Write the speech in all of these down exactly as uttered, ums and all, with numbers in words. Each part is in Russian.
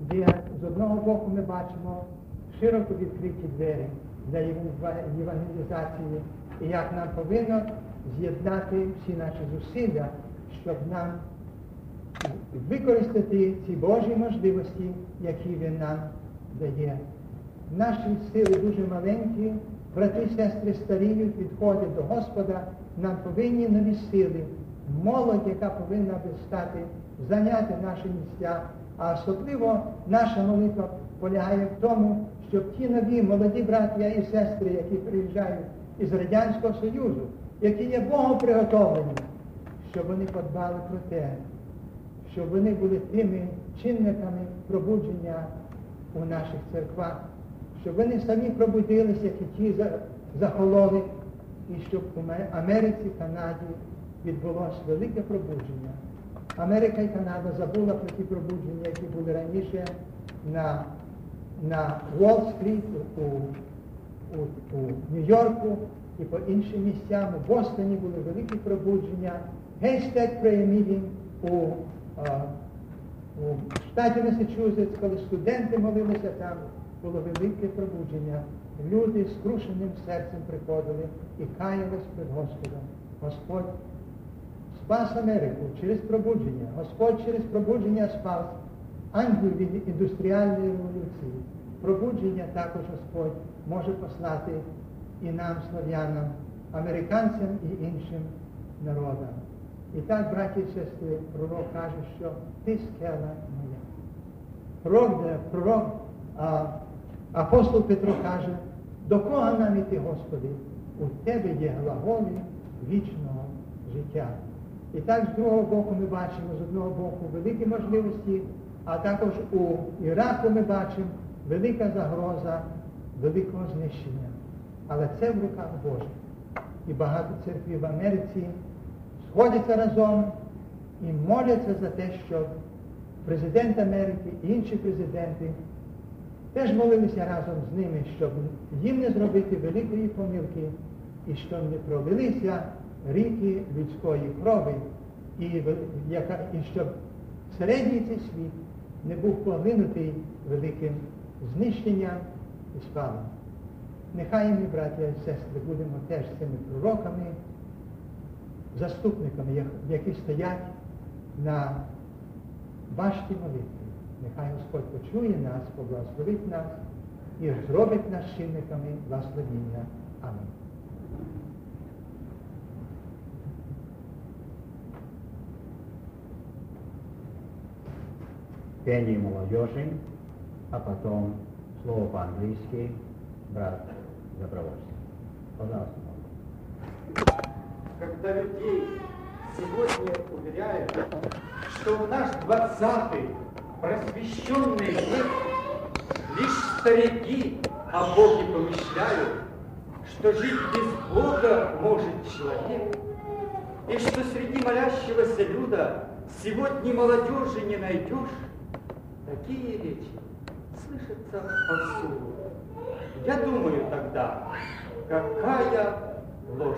Є, з одного боку ми бачимо широко відкриті двері для євангелізації, і як нам повинно з'єднати всі наші зусилля, щоб нам використати ці Божі можливості, які Він нам дає. Наші сили дуже маленькі, брати і сестри старіють, відходять до Господа, нам повинні нові сили, молодь, яка повинна би стати, зайняти наші місця, а особливо наша молитва полягає в тому, щоб ті нові молоді браття і сестри, які приїжджають із Радянського Союзу, які є Богом приготовлені, щоб вони подбали про те, щоб вони були тими чинниками пробудження у наших церквах, щоб вони самі пробудилися, як і ті захололи, і щоб у Америці, Канаді відбулося велике пробудження. Америка і Канада забула про ті пробудження, які були раніше на, на Уолл-стріт, у, у, у Нью-Йорку і по іншим місцям. У Бостоні були великі пробудження. Гейстек Prayer Meeting у, а, у штаті Масачусетс, коли студенти молилися там, було велике пробудження. Люди з крушеним серцем приходили і каялись перед Господом. Господь спас Америку через пробудження. Господь через пробудження спас Англію від індустріальної революції. Пробудження також Господь може послати і нам, слов'янам, американцям і іншим народам. І так, браті і сестри, пророк каже, що ти скеля моя. Пророк, пророк а, апостол Петро каже, до кого нам іти, Господи? У Тебе є глаголи вічного життя. І так, з другого боку ми бачимо, з одного боку, великі можливості, а також у Іраку ми бачимо велика загроза великого знищення. Але це в руках Божих. І багато церквів в Америці сходяться разом і моляться за те, щоб президент Америки і інші президенти теж молилися разом з ними, щоб їм не зробити великої помилки і щоб не пролилися ріки людської крові, і, і щоб середній цей світ не був поглинутий великим знищенням і спалом. Нехай ми, браття і сестри, будемо теж цими пророками, заступниками, які стоять на башті молитви. Нехай Господь почує нас, поблагословить нас і зробить нас чинниками благословіння. Амінь. Пение молодежи, а потом слово по-английски, брат Добровольский. Пожалуйста. Когда людей сегодня уверяют, что в наш двадцатый просвещенный век лишь старики о Боге помышляют, что жить без Бога может человек, и что среди молящегося люда сегодня молодежи не найдешь, такие речи слышатся повсюду. Я думаю тогда, какая ложь.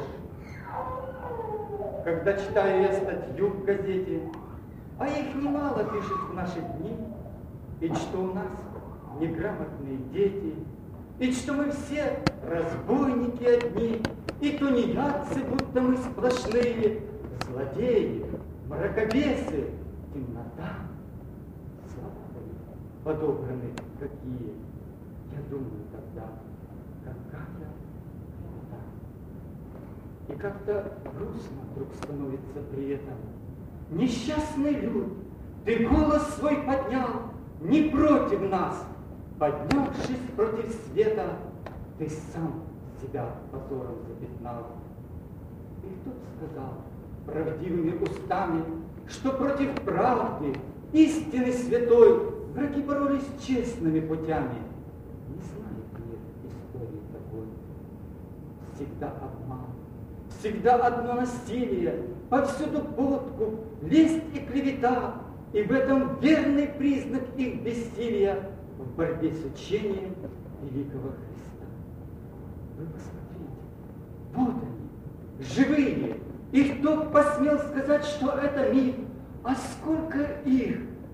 Когда читаю я статью в газете, а их немало пишут в наши дни, и что у нас неграмотные дети, и что мы все разбойники одни, и тунеядцы, будто мы сплошные, злодеи, мракобесы, темнота, славы подобраны какие. Я думаю тогда, какая темнота. И как-то грустно вдруг становится при этом. Несчастный люд, ты голос свой поднял не против нас, поднявшись против света, ты сам себя позором запятнал. И кто сказал правдивыми устами, что против правды, истины святой, враги боролись честными путями? Не знает мир истории такой. Всегда обман, всегда одно насилие, повсюду подкуп, лесть и клевета, и в этом верный признак их бессилия в борьбе с учением великого Христа. Вы посмотрите, вот они, живые, и кто посмел сказать, что это миф, а сколько их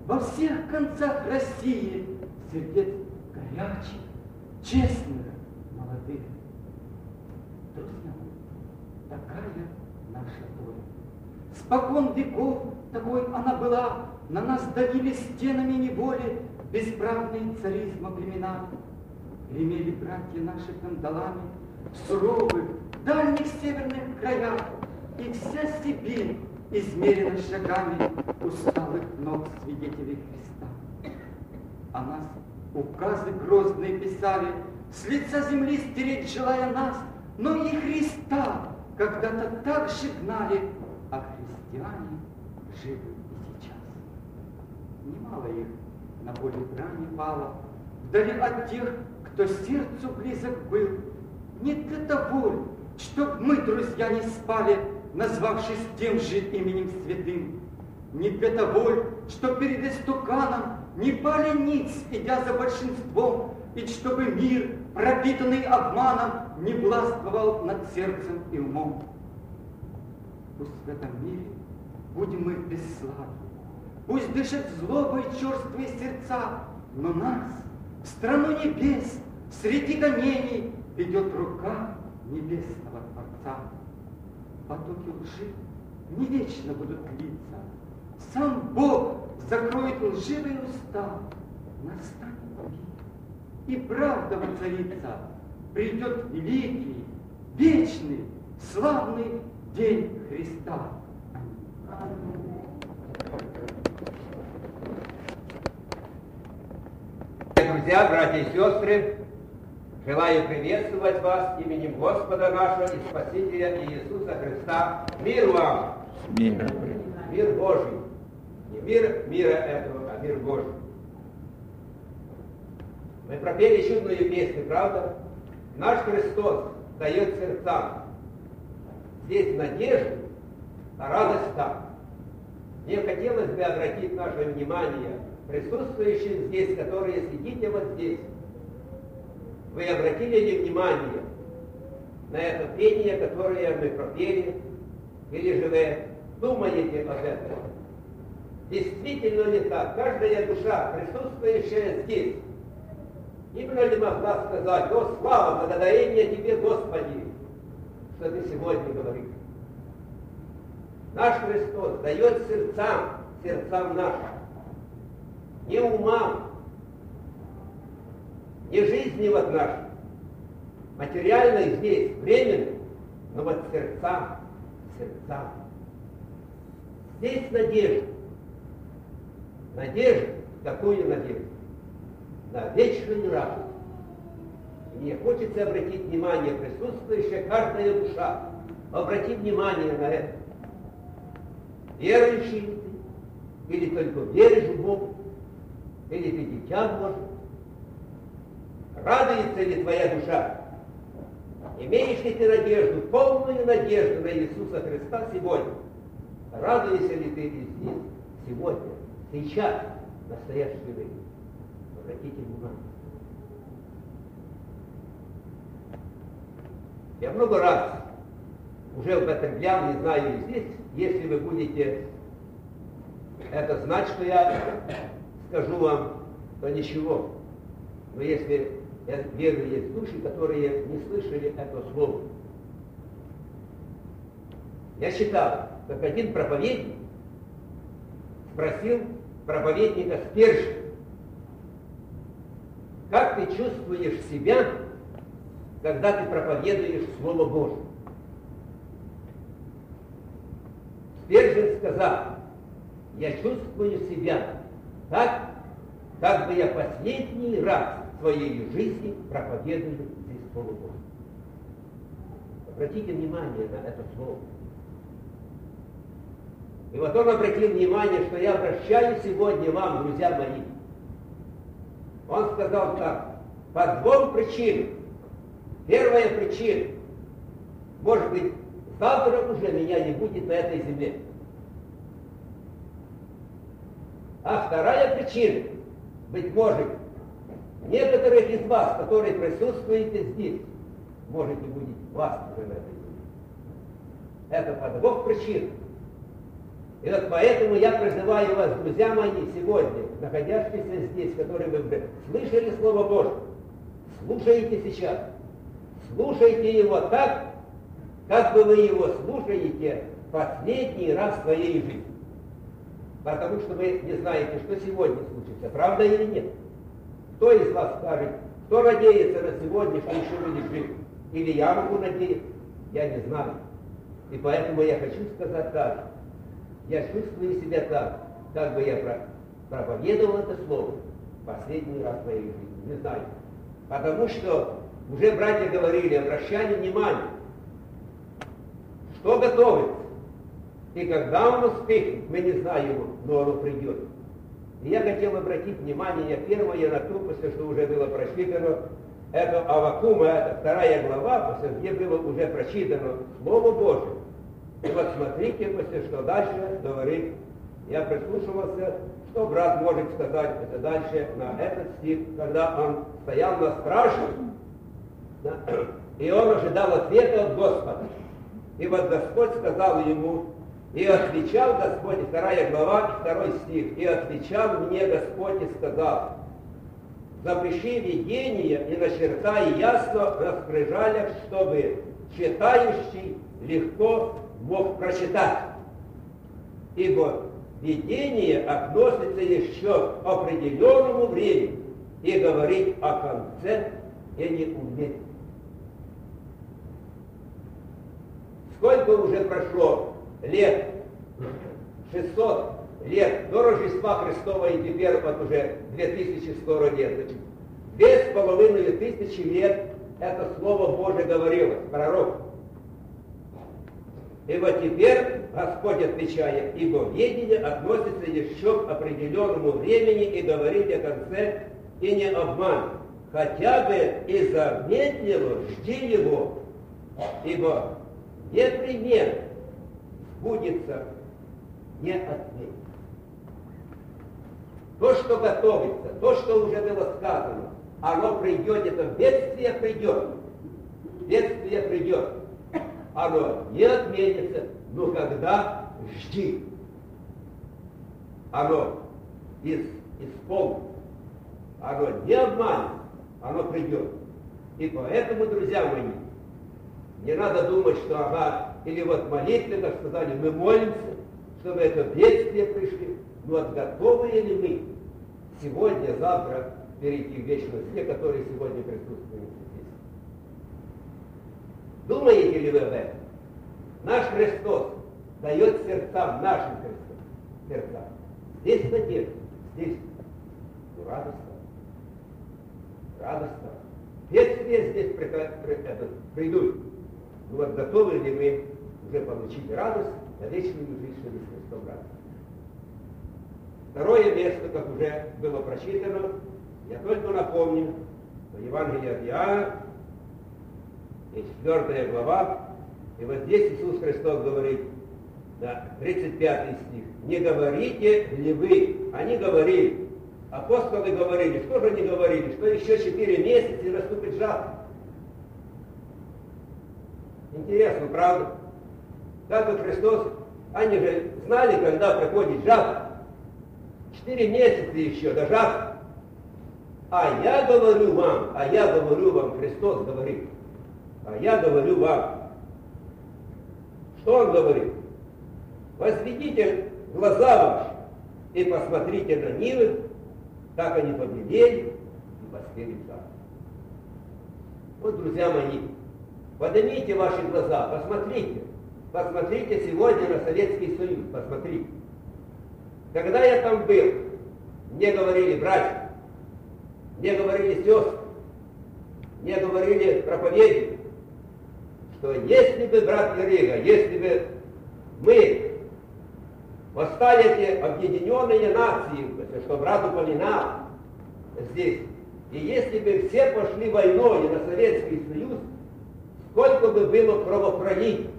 во всех концах России сердец горячих, честных, молодых. Друзья, такая наша доля. Спокон веков такой она была, на нас давили стенами неволи бесправные царизма племена. Гремели братья наши кандалами в суровых, дальних северных краях, и вся Сибирь измерена шагами усталых ног свидетелей Христа. А нас указы грозные писали, с лица земли стереть желая нас, но и Христа когда-то так же гнали, а христиане живы и сейчас. Немало их на поле брани пало, вдали от тех, кто сердцу близок был. Не для того, чтоб мы, друзья, не спали, назвавшись тем же именем святым. Не для того, чтоб перед истуканом не пали ниц, идя за большинством, и чтобы мир, пропитанный обманом, не властвовал над сердцем и умом. Пусть в этом мире будем мы бесславны, пусть дышат злобой черствые сердца, но нас, в страну небес, среди гонений, ведет рука небесного Творца. Потоки лжи не вечно будут литься, сам Бог закроет лживые уста, настанет мир, и правда воцарится, придет великий, вечный, славный день Христа. Друзья, братья и сестры, желаю приветствовать вас именем Господа нашего и Спасителя Иисуса Христа. Мир вам! Мир. Мир Божий. Не мир мира этого, а мир Божий. Мы пропели чудную песню, правда? Наш Христос дает сердцам. Здесь надежда, а радость там. Мне хотелось бы обратить наше внимание, присутствующих здесь, которые сидите вот здесь. Вы обратили ли внимание на это пение, которое мы пропели, или же вы думаете об этом? Действительно ли так? Каждая душа, присутствующая здесь, именно ли могла сказать: «О, слава, благодарение Тебе, Господи, что Ты сегодня говоришь». Наш Христос дает сердцам, сердцам нашим, не умам, не жизни вот нашей, материальной здесь, временной, но вот сердцам, сердцам. Здесь надежда. Надежда, какую надежду? На вечную радость. Мне хочется обратить внимание, присутствующая каждая душа, обрати внимание на это. Верующий ли ты, или только веришь в Бога, или ты дитя Божие? Радуется ли твоя душа? Имеешь ли ты надежду, полную надежду на Иисуса Христа сегодня? Радуешься ли ты здесь, сегодня, сейчас, в настоящее время? Обратите внимание. Я много раз уже употреблял, не знаю и здесь, если вы будете это знать, что я скажу вам, то ничего. Но если, я верю, есть души, которые не слышали это слово. Я читал, как один проповедник спросил проповедника Спержина: как ты чувствуешь себя, когда ты проповедуешь Слово Божие? Спержин сказал: я чувствую себя так, как бы я последний раз в своей жизни проповедую здесь Слово Божие. Обратите внимание на это слово. И вот он обратил внимание, что я обращаюсь сегодня вам, друзья мои. Он сказал так: по двум причинам. Первая причина: может быть, завтра уже меня не будет на этой земле. А вторая причина: быть может, некоторых из вас, которые присутствуете здесь, может не будет вас уже на этой земле. Это по двум причинам. И вот поэтому я призываю вас, друзья мои, сегодня, находящиеся здесь, которые вы слышали Слово Божье, слушайте сейчас, слушайте его так, как бы вы его слушаете последний раз в своей жизни. Потому что вы не знаете, что сегодня случится, правда или нет. Кто из вас скажет, кто надеется на сегодня, что еще будет жив? Или я могу надеяться? Я не знаю. И поэтому я хочу сказать так. Я чувствую себя так, как бы я проповедовал это слово последний раз в своей жизни. Не знаю. Потому что уже братья говорили, обращали внимание, что готовится. И когда он успеет, мы не знаем его, но оно придет. И я хотел обратить внимание первое на то, после что уже было прочитано, это Аввакума, это вторая глава, после где было уже прочитано Слово Божие. И вот смотрите, после что дальше говорит, я прислушивался, что брат может сказать это дальше на этот стих, когда он стоял на страже, да, и он ожидал ответа от Господа. И вот Господь сказал ему, и отвечал Господь, вторая глава, второй стих, и отвечал мне Господь и сказал, запиши видение и начертай ясно на скрижалях, чтобы читающий легко мог прочитать. Ибо видение относится еще к определенному времени и говорит о конце и не уметь. Сколько уже прошло лет? шестьсот лет до Рождества Христова, и теперь вот уже две тысячи скоро лет. Две с половиной тысячи лет это Слово Божие говорилось, пророк. И вот теперь Господь отвечает, ибо ведение относится еще к определенному времени и говорит о конце и не обман. Хотя бы и замедлило, жди его, ибо непременно сбудется не ответит. То, что готовится, то, что уже было сказано, оно придет, это бедствие придет. Бедствие придет. Оно не отменится, но когда жди. Оно из, исполнится. Оно не обманет, оно придет. И поэтому, друзья мои, не надо думать, что ага, или вот молитвы, как сказали, мы молимся, чтобы это бедствие пришли. Но вот готовы ли мы сегодня, завтра перейти в вечность, те, которые сегодня присутствуют здесь? Думаете ли вы об этом? Наш Христос дает сердцам, нашим сердцам. Здесь надежда, здесь радостно. Радостно. Бедствия здесь придут. Ну вот готовы ли мы уже получить радость на вечную жизнь, чтобы с Христом радоваться? Второе место, как уже было прочитано, я только напомню, что Евангелие от Иоанна, и четвертая глава, и вот здесь Иисус Христос говорит, да, тридцать пятый стих, не говорите ли вы, они говорили, апостолы говорили, что же они говорили, что еще четыре месяца и наступит жатва. Интересно, правда? Как вот Христос, они же знали, когда приходит жатва. Четыре месяца еще до жатвы. А я говорю вам, а я говорю вам, Христос говорит, а я говорю вам. Что Он говорит? Возведите глаза ваши и посмотрите на нивы, как они побелели и поспели в жатву. Вот, друзья мои, поднимите ваши глаза, посмотрите, посмотрите сегодня на Советский Союз, посмотрите. Когда я там был, мне говорили братья, мне говорили сестры, мне говорили проповедники, что если бы, брат Ярига, если бы мы восстали эти объединенные нации, что брат упоминал здесь, и если бы все пошли войной на Советский Союз, сколько бы было кровопролития.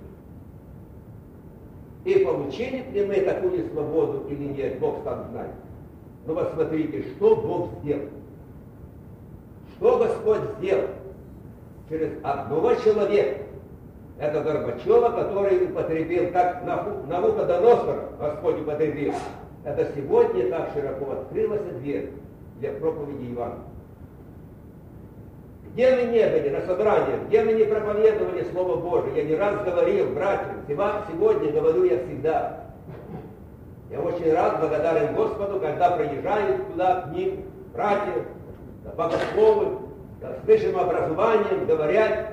И получили ли мы такую свободу или нет, Бог сам знает. Но вот смотрите, что Бог сделал. Что Господь сделал через одного человека, Это Горбачева, который употребил, как Навуходоносор Господь употребил. Это сегодня так широко открылась дверь для проповеди Евангелия. Где мы не были на собраниях, где мы не проповедовали Слово Божие, я не раз говорил, братьям, сегодня говорю я всегда. Я очень рад, благодарен Господу, когда приезжают туда к ним братья, богословы, с высшим образованием, говорят.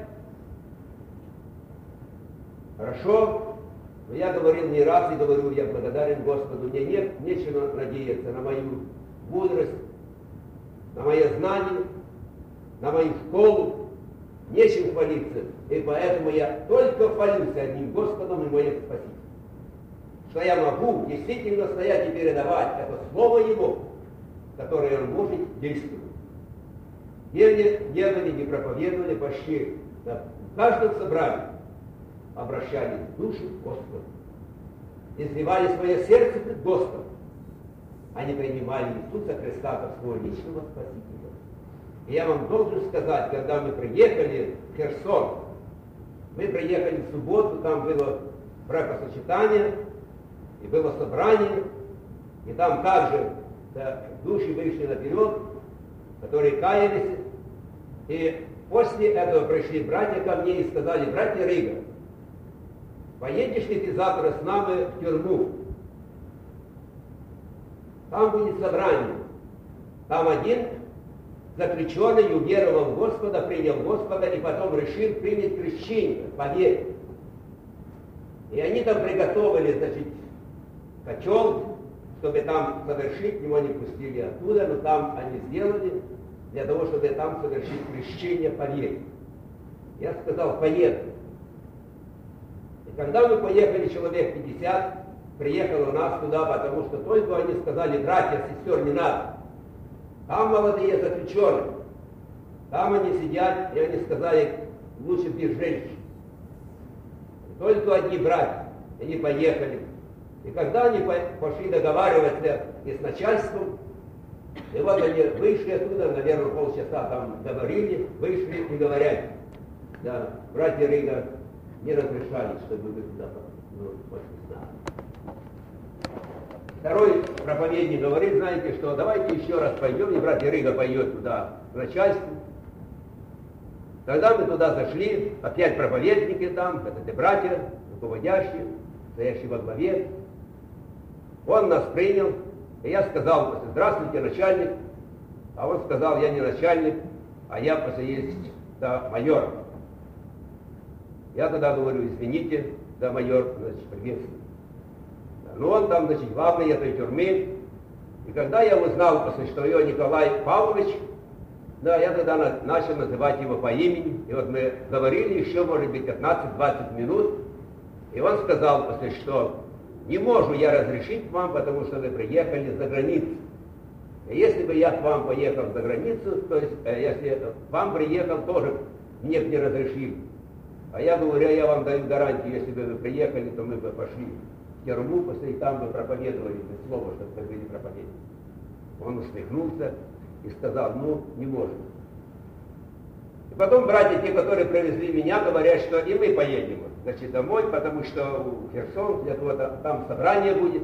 Хорошо, но я говорил не раз и говорю, я благодарен Господу, мне нет нечего надеяться на мою мудрость, на мое знание, на мою школу, нечем хвалиться, и поэтому я только хвалюсь одним Господом и моим Спасителем. Что я могу действительно стоять и передавать это Слово Его, которое Он может действовать. Где не делали, не проповедовали, почти да, в каждом собрании обращались в душу к Господу, изливали свое сердце пред Господом. Они принимали Иисуса Христа как своего личного Спасителя. И я вам должен сказать, когда мы приехали в Херсон, мы приехали в субботу, там было бракосочетание, и было собрание, и там также да, души вышли наперед, которые каялись. И после этого пришли братья ко мне и сказали: братья Рига, поедешь ли ты завтра с нами в тюрьму? Там будет собрание. Там один заключенный уверовал в Господа, принял Господа и потом решил принять крещение по вере. И они там приготовили, значит, котел, чтобы там совершить, его не пустили оттуда, но там они сделали для того, чтобы там совершить крещение по вере. Я сказал: поеду. И когда мы поехали, человек пятьдесят, приехало у нас туда, потому что только они сказали: братья, сестер, не надо. Там молодые заключенные, там они сидят, и они сказали: лучше без женщин. И только одни братья, они поехали. И когда они пошли договариваться и с начальством, и вот они вышли оттуда, наверное, полчаса там говорили, вышли и говорят: да, братья Рига не разрешали, чтобы вы туда ну, пошли с нами. Второй проповедник говорит: знаете что, давайте еще раз пойдем, и братья Рига пойдет туда к начальству. Когда мы туда зашли, опять проповедники там, это те братья, руководящие, стоящие во главе. Он нас принял, и я сказал: здравствуйте, начальник. А он сказал: я не начальник, а я просто есть да, майор. Я тогда говорю: извините, да, майор, значит, приветствую. Но он там, значит, главный этой тюрьмы. И когда я узнал, что его Николай Павлович, да, я тогда на, начал называть его по имени. И вот мы говорили еще, может быть, пятнадцать-двадцать минут. И он сказал, что не могу я разрешить вам, потому что вы приехали за границу. И если бы я к вам поехал за границу, то есть, если вам приехал, тоже мне бы не разрешил. А я говорю: я вам даю гарантию, если бы вы приехали, то мы бы пошли в тюрьму, после и там бы проповедовали без слова, чтобы вы были проповедовали. Он усмехнулся и сказал: ну, не может. И потом братья, те, которые привезли меня, говорят, что и мы поедем, значит, домой, потому что в Херсон, для того, там собрание будет.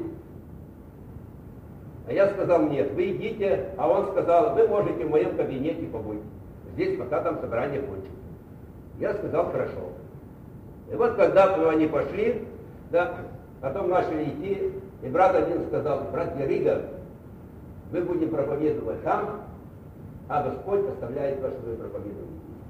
А я сказал: нет, вы идите. А он сказал: вы можете в моем кабинете побыть здесь, пока там собрание кончится. Я сказал: хорошо. И вот когда они пошли, да, потом начали идти, и брат один сказал: братья Рига, мы будем проповедовать там, а Господь оставляет вас, что вы проповедуете.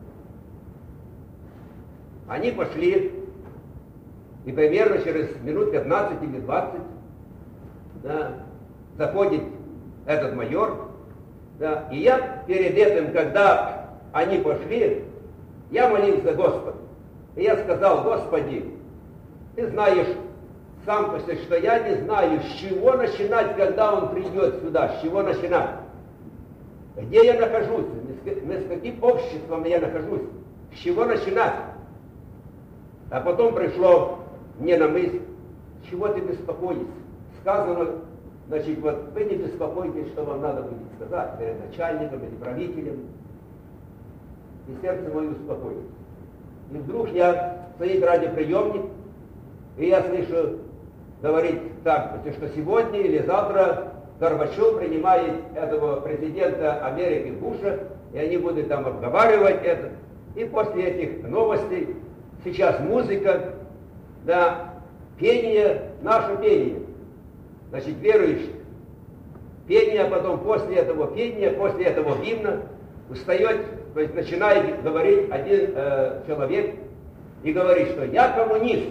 Они пошли, и примерно через минут пятнадцать или двадцать да, заходит этот майор, да, и я перед этим, когда они пошли, я молился Господу. И я сказал: Господи, ты знаешь сам, что я не знаю, с чего начинать, когда он придет сюда, с чего начинать. Где я нахожусь, с каким обществом я нахожусь, с чего начинать. А потом пришло мне на мысль: чего ты беспокоишься? Сказано, значит, вот вы не беспокойтесь, что вам надо будет сказать перед начальником или правителем. И сердце мое успокоится. И вдруг я стоит радиоприемник, и я слышу, говорит так, что сегодня или завтра Горбачев принимает этого президента Америки Буша, и они будут там обговаривать это. И после этих новостей сейчас музыка, да, пение, наше пение, значит, верующих. Пение, а потом после этого пения, после этого гимна устает, то есть начинает говорить один э, человек и говорит, что я коммунист.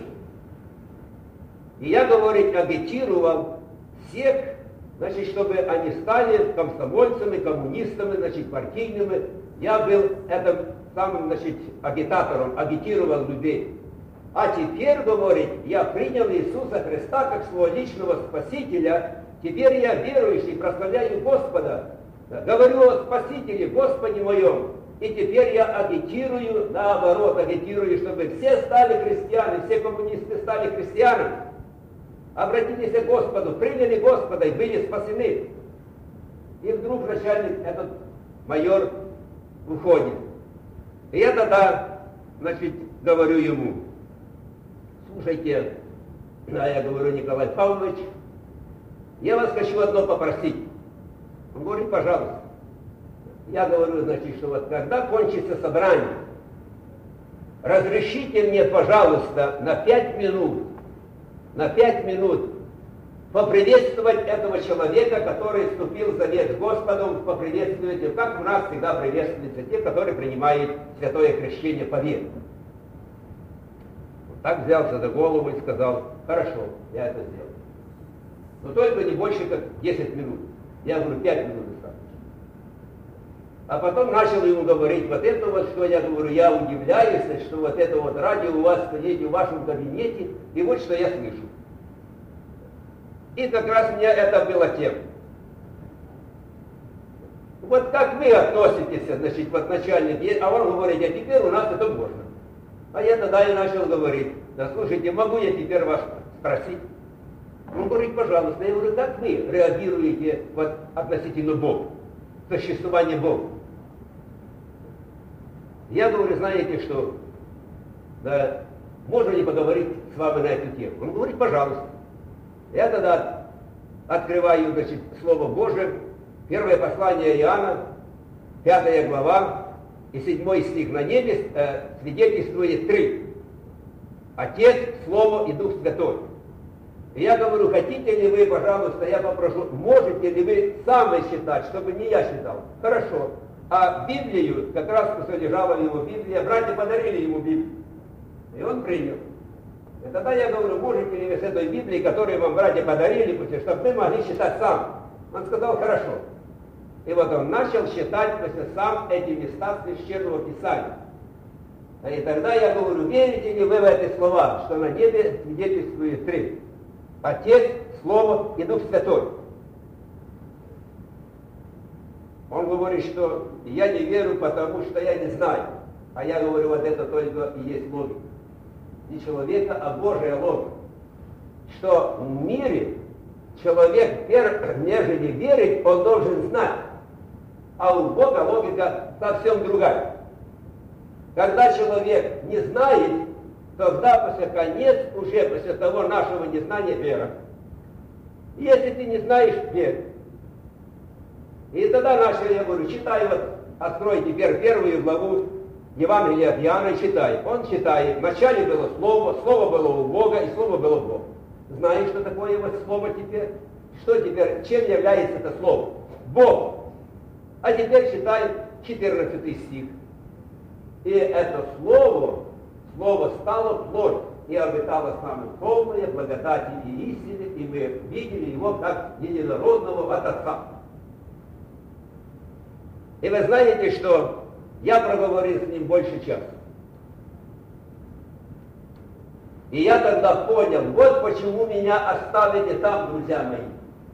И я, говорит, агитировал всех, значит, чтобы они стали комсомольцами, коммунистами, значит, партийными. Я был этим самым, значит, агитатором, агитировал людей. А теперь, говорит, я принял Иисуса Христа как своего личного Спасителя. Теперь я верующий, прославляю Господа. Говорю о Спасителе, Господе моем. И теперь я агитирую, наоборот, агитирую, чтобы все стали христианами, все коммунисты стали христианами. Обратились к Господу, приняли Господа и были спасены. И вдруг начальник, этот майор, уходит. И я тогда, значит, говорю ему, слушайте, а я говорю, Николай Павлович, я вас хочу одно попросить. Он говорит, пожалуйста. Я говорю, значит, что вот когда кончится собрание, разрешите мне, пожалуйста, на пять минут, на пять минут поприветствовать этого человека, который вступил в завет с Господом, поприветствовать его, как у нас всегда приветствуются те, которые принимают святое крещение по вере. Вот так взялся за голову и сказал, хорошо, я это сделаю. Но только не больше, как десять минут. Я говорю, пять минут достаточно. А потом начал ему говорить, вот это вот, что я говорю, я удивляюсь, что вот это вот радио у вас стоит в вашем кабинете, и вот что я слышу. И как раз мне это было тем. Вот как вы относитесь, значит, вот начальник, а он говорит, а теперь у нас это можно. А я тогда и начал говорить, да слушайте, могу я теперь вас спросить? Он говорит, пожалуйста. Я говорю, как вы реагируете вот, относительно Бога, существования Бога? Я говорю, знаете что, да, можно ли поговорить с вами на эту тему? Он говорит, пожалуйста. Я тогда открываю, значит, Слово Божие, первое послание Иоанна, пятая глава и седьмой стих. На небе э, свидетельствует три. Отец, Слово и Дух Святой. И я говорю, хотите ли вы, пожалуйста, я попрошу, можете ли вы сами считать, чтобы не я считал? Хорошо. А Библию, как раз лежала в его Библии, братья подарили ему Библию. И он принял. И тогда я говорю, можете ли вы с этой Библией, которую вам братья подарили, чтобы мы могли считать сам? Он сказал, хорошо. И вот он начал считать сам эти места Священного Писания. И тогда я говорю, верите ли вы в эти слова, что на небе свидетельствует три? Отец, Слово и Дух Святой. Он говорит, что я не верю, потому что я не знаю. А я говорю, вот это только и есть логика. Не человека, а Божия логика. Что в мире человек, нежели верить, он должен знать. А у Бога логика совсем другая. Когда человек не знает, тогда после конец, уже после того нашего незнания, вера. Если ты не знаешь, верь. И тогда начал, я говорю, читай вот, открой теперь первую главу Евангелия от Иоанна и читай. Он читает, вначале было Слово, Слово было у Бога, и Слово было в Бога. Знаешь, что такое вот Слово теперь? Что теперь, чем является это Слово? Бог. А теперь читай четырнадцатый стих. И это Слово, Слово стало плоть и обитало с нами полное благодати и истины, и мы видели его как единородного от Отца. И вы знаете, что я проговорил с ним больше часа. И я тогда понял, вот почему меня оставили там, друзья мои.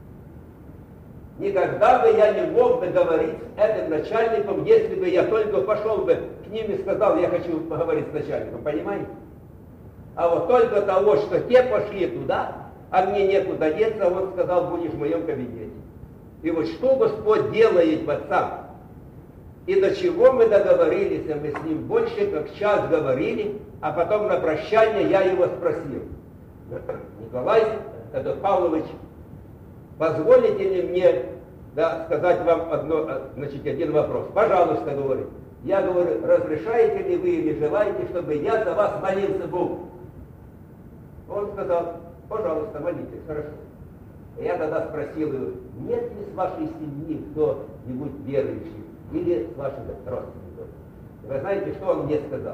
Никогда бы я не мог бы говорить с этим начальником, если бы я только пошел бы к ним и сказал, я хочу поговорить с начальником, понимаете? А вот только того, что те пошли туда, а мне некуда деться, он сказал, будешь в моем кабинете. И вот что Господь делает в отцах? И до чего мы договорились, а мы с ним больше как час говорили, а потом на прощание я его спросил: Николай это Павлович, позволите ли мне, да, сказать вам одно, значит, один вопрос? Пожалуйста, говорит. Я говорю: разрешаете ли вы или желаете, чтобы я за вас молился Богу? Он сказал: пожалуйста, молитесь, хорошо. Я тогда спросил его: нет ли с вашей семьи кто-нибудь верующий или с ваших родственников? И вы знаете, что он мне сказал?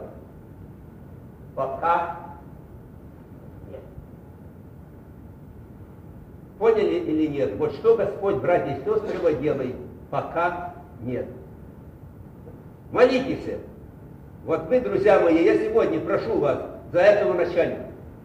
Пока нет. Поняли или нет? Вот что Господь, братья и сестры, его делает? Пока нет. Молитесь. Вот вы, друзья мои, я сегодня прошу вас за этого начальника.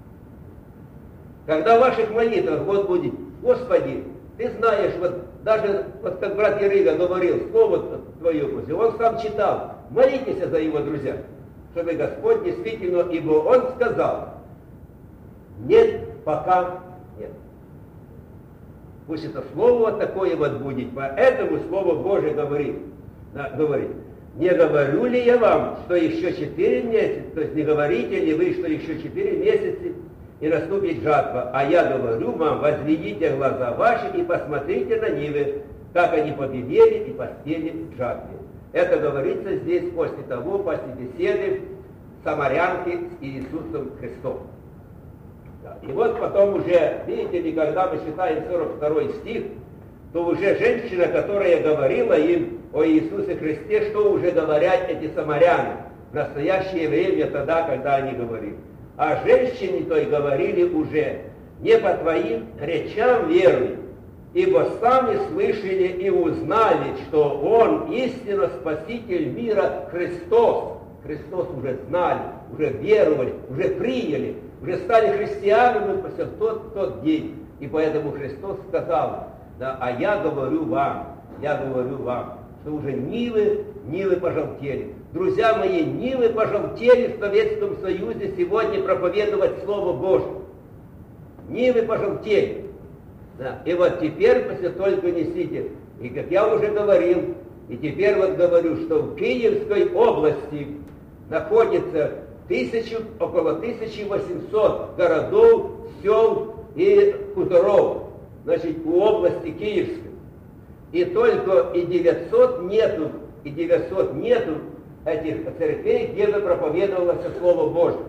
Когда в ваших молитвах вот будет: Господи, Ты знаешь, вот даже, вот как брат Ярыга говорил, слово Твое, он сам читал, молитесь за его, друзья, чтобы Господь действительно, ибо Он сказал: нет, пока нет. Пусть это слово вот такое вот будет, поэтому Слово Божие говорит, да, говорит: не говорю ли я вам, что еще четыре месяца, то есть не говорите ли вы, что еще четыре месяца и наступит жатва, а я говорю вам: возведите глаза ваши и посмотрите на нивы, как они побелели и поспели в жатве. Это говорится здесь после того, после беседы самарянки с Иисусом Христом. Да. И вот потом уже, видите ли, когда мы читаем сорок второй стих, то уже женщина, которая говорила им о Иисусе Христе, что уже говорят эти самаряне в настоящее время, тогда, когда они говорили. А женщине той говорили уже: не по твоим речам веруй, ибо сами слышали и узнали, что Он истинно Спаситель мира Христос. Христос уже знали, уже веровали, уже приняли, уже стали христианами в тот, тот день. И поэтому Христос сказал: да, а я говорю вам, я говорю вам, что уже нивы, нивы пожелтели. Друзья мои, нивы пожелтели в Советском Союзе сегодня проповедовать Слово Божие. Нивы пожелтели. Да. И вот теперь, если только несите, и как я уже говорил, и теперь вот говорю, что в Киевской области находится тысячу, около тысячи восьмисот городов, сел и хуторов, значит, у области Киевской. И только и девятьсот нету, и девятьсот нету этих церквей, где бы проповедовалось Слово Божие.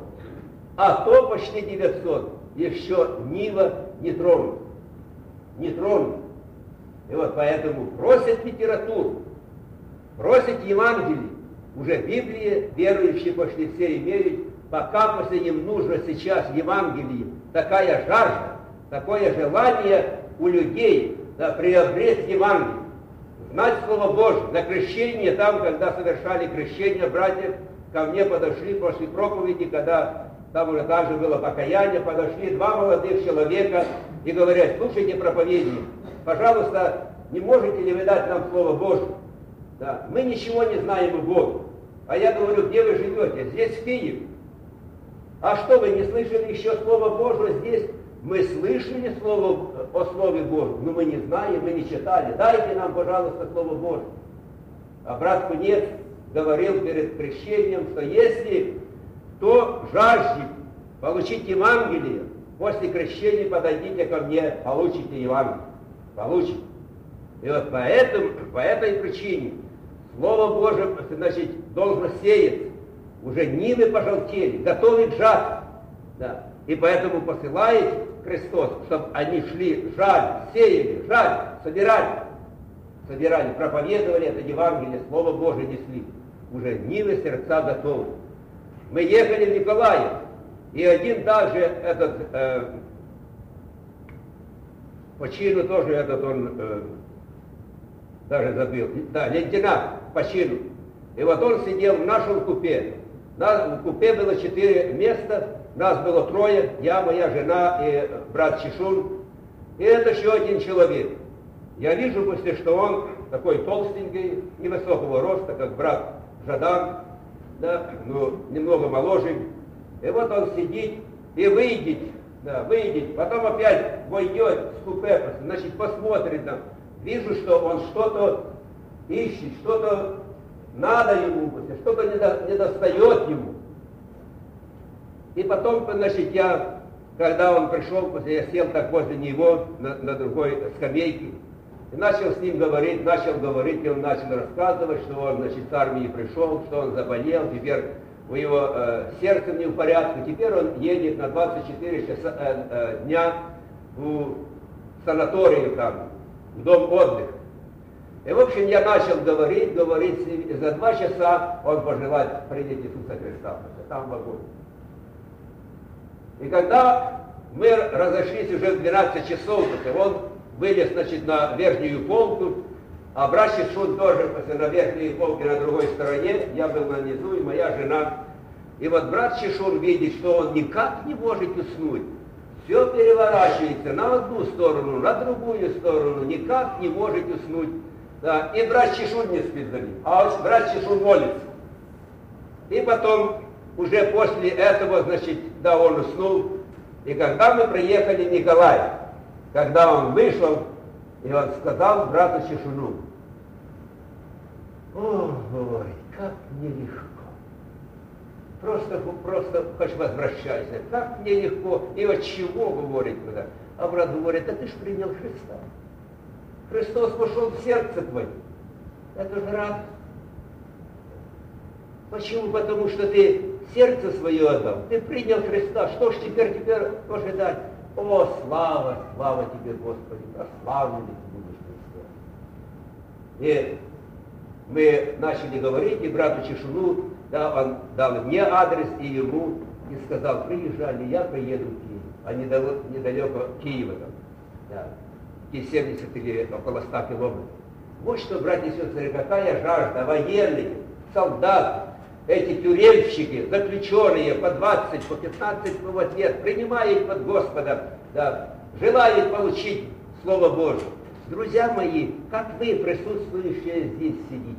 А то почти девятьсот еще Нива не тронут. Не тронут. И вот поэтому просят литературу, просят Евангелие. Уже Библии верующие почти все имеют, пока после им нужно сейчас Евангелие. Такая жажда, такое желание у людей, да, приобрести Евангелие, знать Слово Божие. На крещение, там, когда совершали крещение, братья ко мне подошли после проповеди, когда там уже также было покаяние, подошли два молодых человека и говорят: слушайте проповедник, пожалуйста, не можете ли вы дать нам Слово Божие? Да, мы ничего не знаем о Боге. А я говорю: где вы живете? Здесь, в Киеве. А что, вы не слышали еще Слово Божие здесь? Мы слышали слово, о Слове Божьем, но мы не знаем, мы не читали. Дайте нам, пожалуйста, Слово Божье. А брат Кунец говорил перед крещением, что если кто жаждет получить Евангелие, после крещения подойдите ко мне, получите Евангелие. Получите. И вот поэтому, по этой причине Слово Божие, значит, должно сеяться. Уже нивы пожелтели, готовы к жатве. Да. И поэтому посылает Христос, чтобы они шли, жаль, сеяли, жаль, собирали. Собирали, проповедовали это Евангелие, Слово Божие несли. Уже нивы, сердца готовы. Мы ехали в Николаев, и один даже этот, э, по чину тоже этот он, э, даже забыл, да, лейтенант по чину. И вот он сидел в нашем купе. На, в купе было четыре места, нас было трое, я, моя жена и брат Чешун. И это еще один человек. Я вижу, после что он такой толстенький, невысокого роста, как брат Жадан, да, ну, немного моложе. И вот он сидит и выйдет, да, выйдет, потом опять войдет в купе, значит, посмотрит там. Вижу, что он что-то ищет, что-то надо ему, что-то не, до, не достает ему. И потом, значит, я, когда он пришел, я сел так возле него на, на другой скамейке, и начал с ним говорить, начал говорить, и он начал рассказывать, что он, значит, с армии пришел, что он заболел, теперь у него э, сердце не в порядке, теперь он едет на двадцать четыре часа, э, э, дня в санаторию там, в дом отдыха. И, в общем, я начал говорить, говорить с ним, и за два часа он пожелает принять Иисуса Христа, там в огонь. И когда мы разошлись уже в двенадцать часов, он вылез, значит, на верхнюю полку, а брат Шишун тоже на верхней полке на другой стороне, я был на низу, и моя жена. И вот брат Шишун видит, что он никак не может уснуть. Все переворачивается на одну сторону, на другую сторону, никак не может уснуть. Да. И брат Шишун не спит за ним, а вот брат Шишун молится. И потом, уже после этого, значит, да, он уснул. И когда мы приехали в Николаев, когда он вышел, и он сказал брату Шишуну: ой, как нелегко. Просто, просто хоть возвращайся, как нелегко. И от чего, говорит, когда? А брат говорит: а ты ж принял Христа. Христос вошел в сердце твое. Это же радость. Почему? Потому что ты сердце свое отдал, ты принял Христа. Что ж теперь, теперь ожидать? О, слава, слава тебе, Господи, прославленный ты будешь, Христос. И мы начали говорить, и брату Чешуну, да, он дал мне адрес и ему, и сказал: приезжали, я приеду в Киев. А недалеко, недалеко Киева там, да, семьдесят или около ста километров. Вот что, братья и сестры, какая жажда, военные, солдаты, эти тюремщики, заключенные по двадцать, по пятнадцать лет, принимают под Господа, да, желают получить Слово Божие. Друзья мои, как вы, присутствующие здесь, сидите?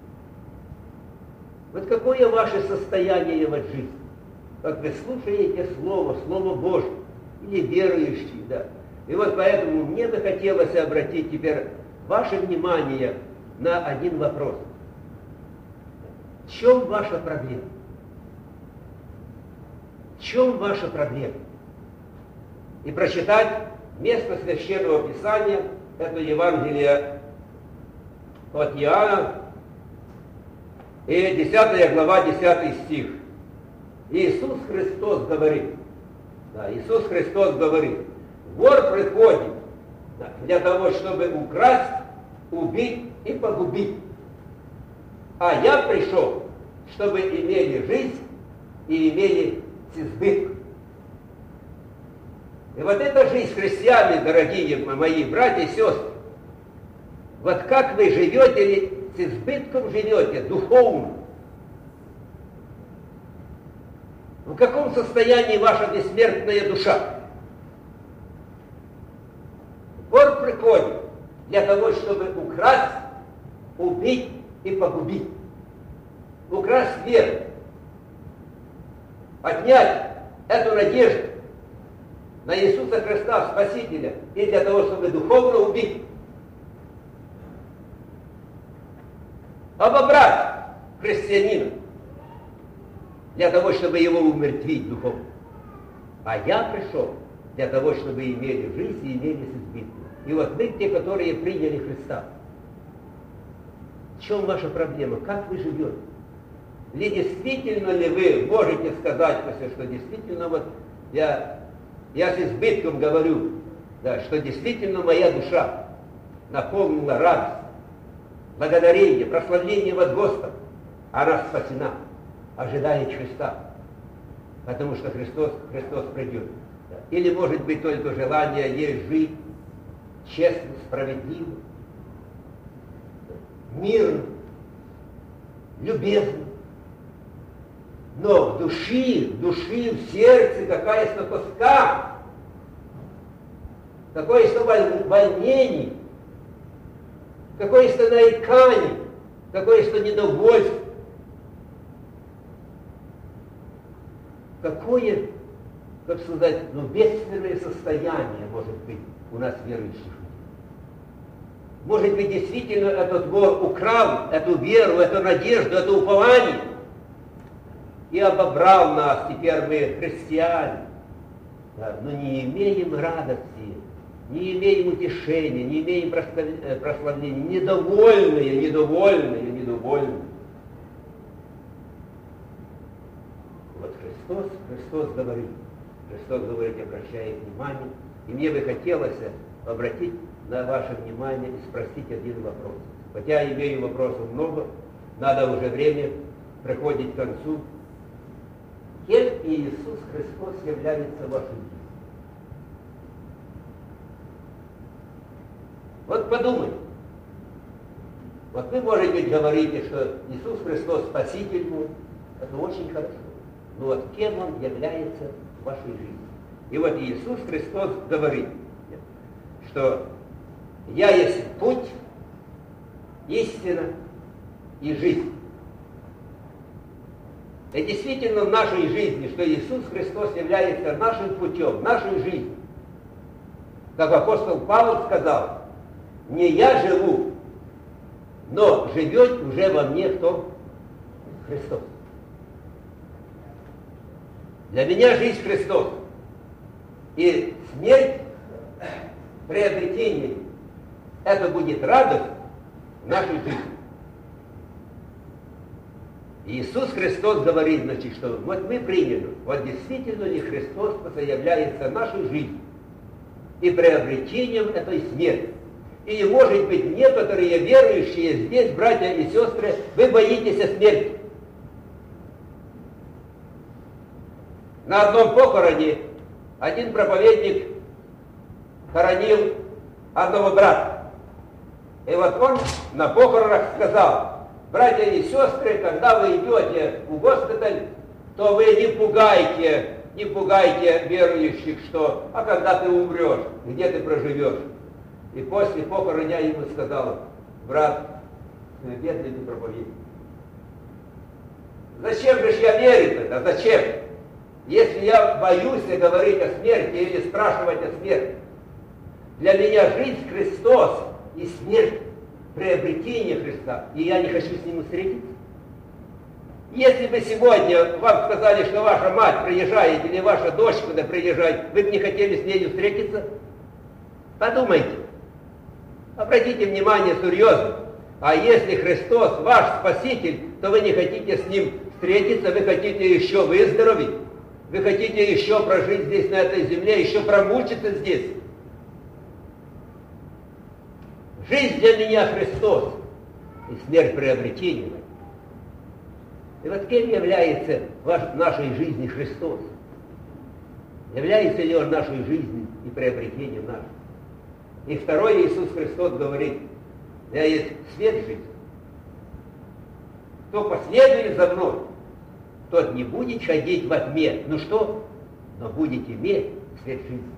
Вот какое ваше состояние в жизни? Как вы слушаете Слово, Слово Божие, или верующие, да. И вот поэтому мне бы хотелось обратить теперь ваше внимание на один вопрос. В чем ваша проблема? В чем ваша проблема? И прочитать место Священного Писания, это Евангелие от Иоанна, и десятая глава, десятый стих. Иисус Христос говорит, да, Иисус Христос говорит: вор приходит, да, для того, чтобы украсть, убить и погубить. А я пришел, чтобы имели жизнь и имели с избытком. И вот эта жизнь с христианами, дорогие мои братья и сестры, вот как вы живете, с избытком живете, духовно. В каком состоянии ваша бессмертная душа? Вор приходит для того, чтобы украсть, убить и погубить. Украсть веру. Отнять эту надежду на Иисуса Христа, Спасителя, и для того, чтобы духовно убить. Обобрать христианина для того, чтобы его умертвить духовно. А я пришел для того, чтобы имели жизнь и имели с избытком. И вот вы, те, которые приняли Христа, в чем ваша проблема? Как вы живете? Ли действительно ли вы можете сказать, что действительно вот я, я с избытком говорю, да, что действительно моя душа наполнила радость, благодарение, прославление от Господа, она спасена, ожидает Христа, потому что Христос, Христос придет. Или, может быть, только желание ей жить честно, справедливо, мирно, любезно. Но в души, в души, в сердце какая-то тоска, какое-то волнение, какое-то наикание, какое-то недовольство. Какое, как сказать, ну, бедственное состояние может быть у нас верующих людей. Может быть, действительно этот вор украл эту веру, эту надежду, это упование и обобрал нас. Теперь мы христиане, да, но не имеем радости, не имеем утешения, не имеем прославления, недовольные, недовольные, недовольные. Вот Христос, Христос говорит, Христос говорит, обращает внимание, и мне бы хотелось обратить на ваше внимание и спросить один вопрос. Хотя я имею вопросов много, надо уже время приходить к концу. Кем Иисус Христос является в вашей жизни? Вот подумайте. Вот вы, может быть, говорите, что Иисус Христос Спаситель мой, это очень хорошо. Но вот кем Он является в вашей жизни? И вот Иисус Христос говорит, что «Я есть путь, истина и жизнь». И действительно в нашей жизни, что Иисус Христос является нашим путем, нашей жизнью. Как апостол Павел сказал, не я живу, но живет уже во мне кто? Христос. Для меня жизнь Христос. И смерть, приобретение, это будет радость в нашей жизни. Иисус Христос говорит, значит, что вот мы приняли, вот действительно ли Христос является нашей жизнью и приобретением этой смерти. И, может быть, некоторые верующие здесь, братья и сестры, вы боитесь смерти. На одном похороне один проповедник хоронил одного брата. И вот он на похоронах сказал: братья и сестры, когда вы идете в госпиталь, то вы не пугайте, не пугайте верующих, что, а когда ты умрешь, где ты проживешь. И после похорона я ему сказал: брат, бедный ты проповедник. Зачем же я верю тогда? Зачем? Если я боюсь говорить о смерти или спрашивать о смерти, для меня жизнь Христос и смерть приобретение Христа, и я не хочу с Ним встретиться. Если бы сегодня вам сказали, что ваша мать приезжает или ваша дочь куда приезжает, вы бы не хотели с ней встретиться? Подумайте. Обратите внимание серьезно. А если Христос ваш Спаситель, то вы не хотите с Ним встретиться, вы хотите еще выздороветь, вы хотите еще прожить здесь, на этой земле, еще промучиться здесь. Жизнь для меня Христос и смерть приобретения. И вот кем является в нашей жизни Христос? Является ли Он нашей жизнью и приобретением нашим? И второе, Иисус Христос говорит: я есть свет жизни. Кто последует за мной, тот не будет ходить во тьме. Ну что? Но будет иметь свет жизни.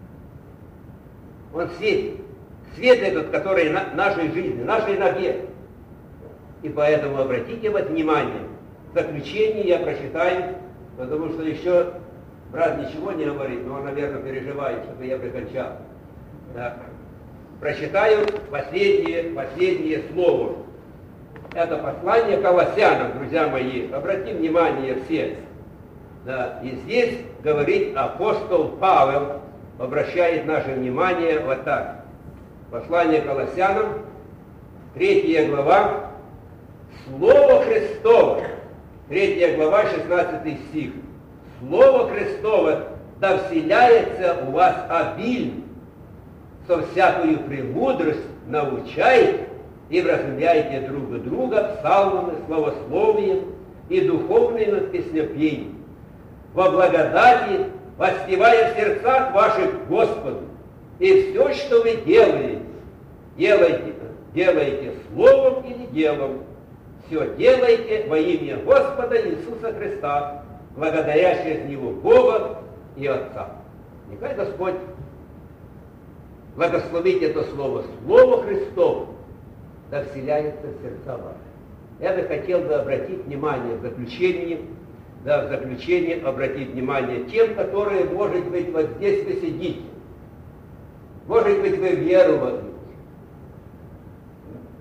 Он светит. Свет этот, который на нашей жизни, нашей ноге. И поэтому обратите вот внимание. В заключение я прочитаю, потому что еще брат ничего не говорит, но он, наверное, переживает, чтобы я прикончал. Да. Прочитаю последнее, последнее слово. Это послание Колоссянам, друзья мои. Обратите внимание все. Да. И здесь говорит апостол Павел, обращает наше внимание вот так. Послание Колоссянам, третья глава, Слово Христово, третья глава, шестнадцатый стих. Слово Христово да вселяется у вас обильно, со всякою премудрость научайте и вразумляйте друг друга псалмами, славословием и духовным песнопением, во благодати воспевая в сердцах ваших Господу. И все, что вы делаете, делайте, делаете словом или делом, все делайте во имя Господа Иисуса Христа, благодаря через Него Бога и Отца. Нехай Господь благословит это слово, Слово Христово, да вселяется в сердца ваши. Я бы хотел бы обратить внимание в заключение, да, в заключение обратить внимание тем, которые, может быть, вот здесь вы сидите. Может быть, вы веру в одну.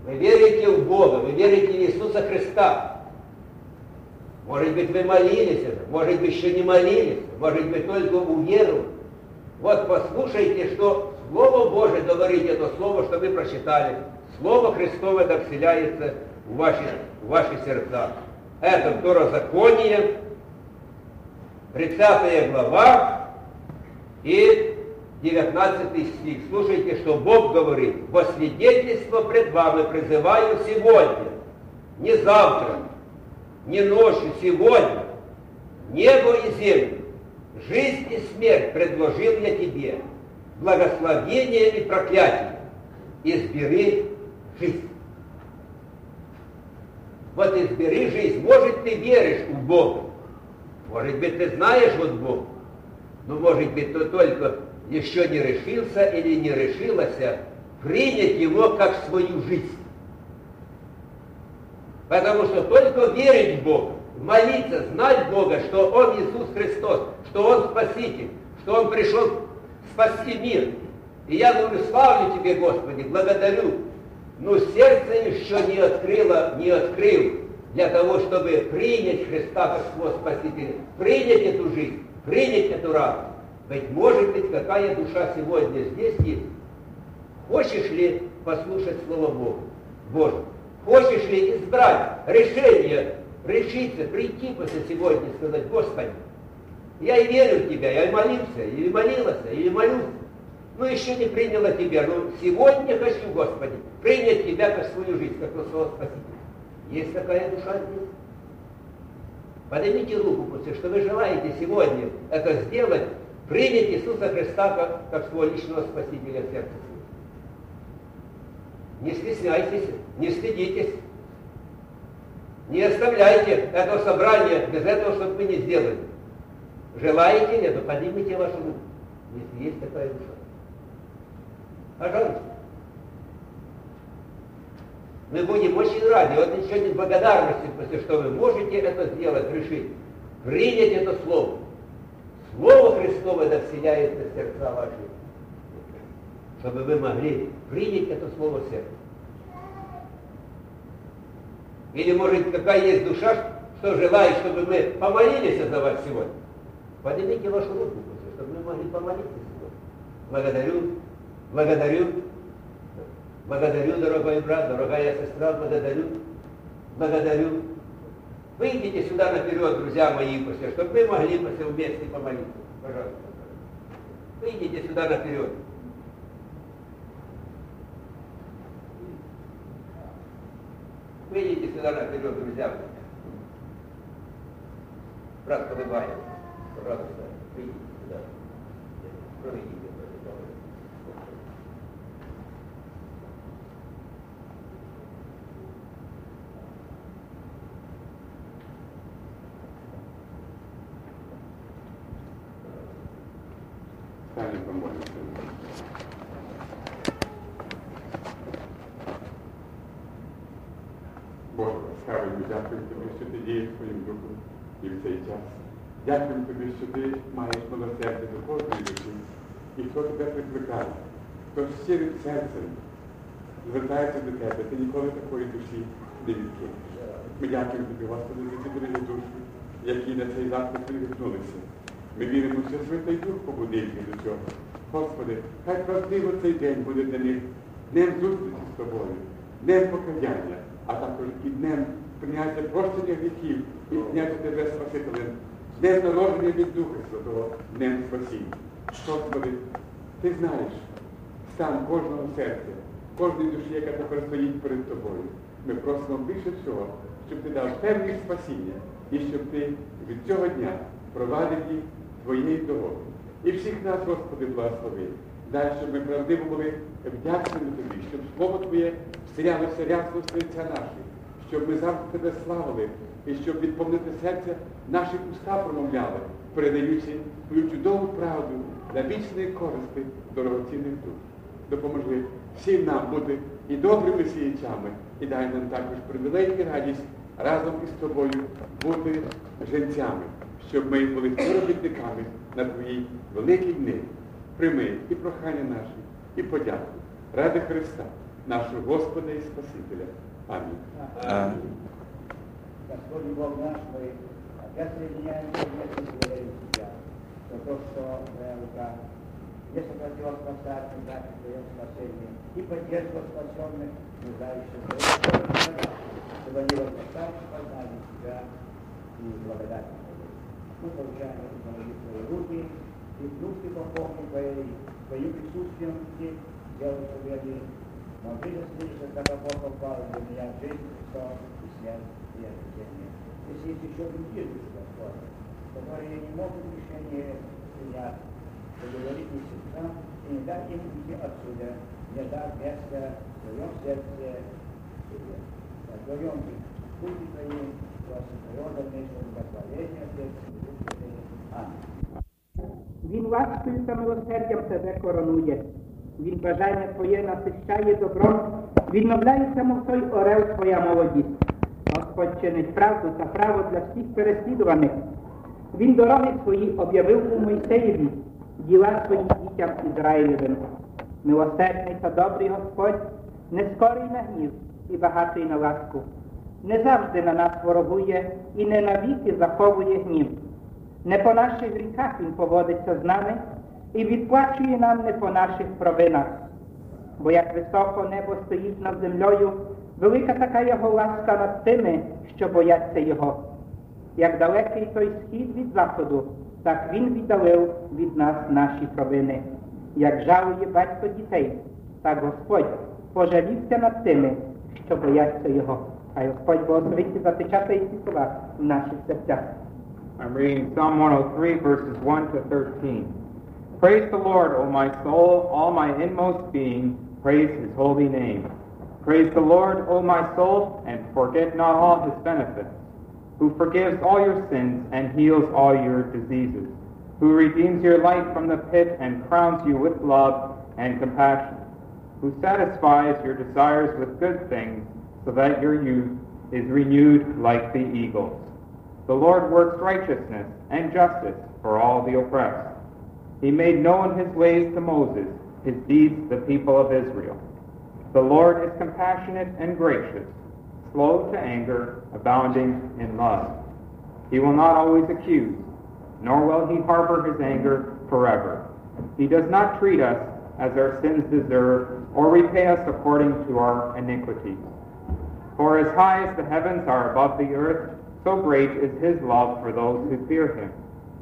Вы верите в Бога, вы верите в Иисуса Христа. Может быть, вы молились, может быть, еще не молились, может быть, только уверовали. Вот послушайте, что Слово Божие говорит, это Слово, что вы прочитали. Слово Христово да вселяется в ваши, в ваши сердца. Это Второзаконие, тридцатая глава и девятнадцатый стих. Слушайте, что Бог говорит. «Во свидетельство пред вами призываю сегодня, не завтра, не ночью, сегодня, небо и землю, жизнь и смерть предложил я тебе, благословение и проклятие, избери жизнь». Вот избери жизнь. Может, ты веришь в Бога, может быть, ты знаешь вот Бога, но может быть, ты только еще не решился или не решилась принять Его как свою жизнь. Потому что только верить в Бога, молиться, знать Бога, что Он Иисус Христос, что Он Спаситель, что Он пришел спасти мир. И я говорю, славлю Тебе, Господи, благодарю, но сердце еще не открыло, не открыл для того, чтобы принять Христа как своего Спасителя, принять эту жизнь, принять эту радость. Ведь может быть, какая душа сегодня здесь есть. Хочешь ли послушать Слово Бога? Боже, хочешь ли избрать решение, решиться, прийти после сегодня и сказать, Господи, я и верю в Тебя, я и молился, или молилась, или молюсь, но еще не приняла Тебя, но сегодня хочу, Господи, принять Тебя как свою жизнь, как своего Спасителя. Есть такая душа здесь? Поднимите руку, после что вы желаете сегодня это сделать, принять Иисуса Христа как, как своего личного Спасителя в сердце своего. Не стесняйтесь, не стыдитесь, не оставляйте этого собрания без этого, чтобы вы не сделали. Желаете ли, то поднимите вашу руку, если есть такая душа. Пожалуйста. Мы будем очень рады, вот еще не благодарности, потому что вы можете это сделать, решить, принять это Слово. Слово Христово да вселяется в сердца ваши, чтобы вы могли принять это Слово в сердце. Или, может, какая есть душа, что желает, чтобы мы помолились за вас сегодня. Поднимите вашу руку, чтобы мы могли помолиться сегодня. Благодарю, благодарю, благодарю, дорогой брат, дорогая сестра, благодарю, благодарю. Выйдите сюда наперед, друзья мои, чтобы мы могли вместе помолиться. Пожалуйста. Выйдите сюда наперед. Выйдите сюда наперед, друзья мои. Брат Колыбаев, пожалуйста, выйдите сюда. Проведите. Станем помолимся. Боже, ласкавий, ми дякуємо Тобі, що Ти дієш своїм духом і в цей час. Дякуємо Тобі, що Ти маєш милосердя до кожної душі. І хто Тебе прикликає, хто щирим серцем звертається до Тебе, Ти ніколи такої душі не відкинеш. Ми дякуємо Тобі, Господи, за ці дорогі душі, які на цей заклик відгукнулися. Ми віримо, що Святий Дух побудив їх до цього. Господи, хай правдиво цей день буде для них днем зустрічі з Тобою, днем покаяння, а також і днем прийняття прощення гріхів і прийняття Тебе Спасителем, днем народження від Духа Святого, днем спасіння. Господи, Ти знаєш стан кожного серця, кожної душі, яка тепер стоїть перед Тобою. Ми просимо більше всього, щоб Ти дав певні спасіння і щоб Ти від цього дня провадив їх Твоєю дорогою. І всіх нас, Господи, благослови. Дай, щоб ми правдиво були вдячними Тобі, щоб Слово Твоє вселялося рясно в серця наші, щоб ми завжди Тебе славили, і щоб від повноти серця наші уста промовляли, передаючи Твою чудову правду для вічної користи дорогоцінних душ. Допоможи всім нам бути і добрими сіячами, і дай нам також привілей і радість разом із Тобою бути женцями, щоб ми були співробітниками на Твоїй великій ниві. Прийми і прохання наші, і подяку ради Христа, нашого Господа і Спасителя. Амінь. Аминь. Господь Бог наш, мы опять соединяемся вместе с верою в Тебя. За то, что Твоя рука не сократила спасать, когда в Твоем спасении и поддерживала спасенных, нуждающихся в Твоем, чтобы они возрастали, познали Тебя и благодать Твою. Мы получаем эти молитвы руки и нужды пополнить Твоей, Твоим присутствием здесь, делать, чтобы они могли засвидетельствовать, как апостол Павел, для меня жизнь Христос и смерть и обретение. Если есть еще другие души, Господь, которые не могут решение принять, поговорить не сердцам и не дать им уйти отсюда, не дать места в своем сердце себе. Отдаем их пути Твои, просим Твоего дальнейшего благословения, Отец и Дух Святый. Аминь. Він ласкою та милосердям тебе коронує. Він бажання Твоє насищає добром, відновляється, мов той орел Твоя молодість. Господь чинить правду та право для всіх переслідуваних. Він дороги свої об'явив у Мойсеєві, діла свої дітям Ізраїлевим. Милосердний та добрий Господь, не скорий на гнів і багатий на ласку. Не завжди на нас ворогує і не навіки заховує гнів. Не по наших гріхах Він поводиться з нами і відплачує нам не по наших провинах. Бо як високо небо стоїть над землею, велика така Його ласка над тими, що бояться Його. Як далекий той схід від заходу, так Він віддалив від нас наші провини. Як жалує батько дітей, так Господь пожалівся над тими, що бояться Його. Хай Господь благословить і затичати ці слова в наших серцях. I'm reading Psalm one oh three, verses one to thirteen. Praise the Lord, O my soul, all my inmost being, praise His holy name. Praise the Lord, O my soul, and forget not all His benefits, who forgives all your sins and heals all your diseases, who redeems your life from the pit and crowns you with love and compassion, who satisfies your desires with good things, so that your youth is renewed like the eagles. The Lord works righteousness and justice for all the oppressed. He made known His ways to Moses, His deeds to the people of Israel. The Lord is compassionate and gracious, slow to anger, abounding in love. He will not always accuse, nor will He harbor His anger forever. He does not treat us as our sins deserve, or repay us according to our iniquities. For as high as the heavens are above the earth, so great is His love for those who fear Him.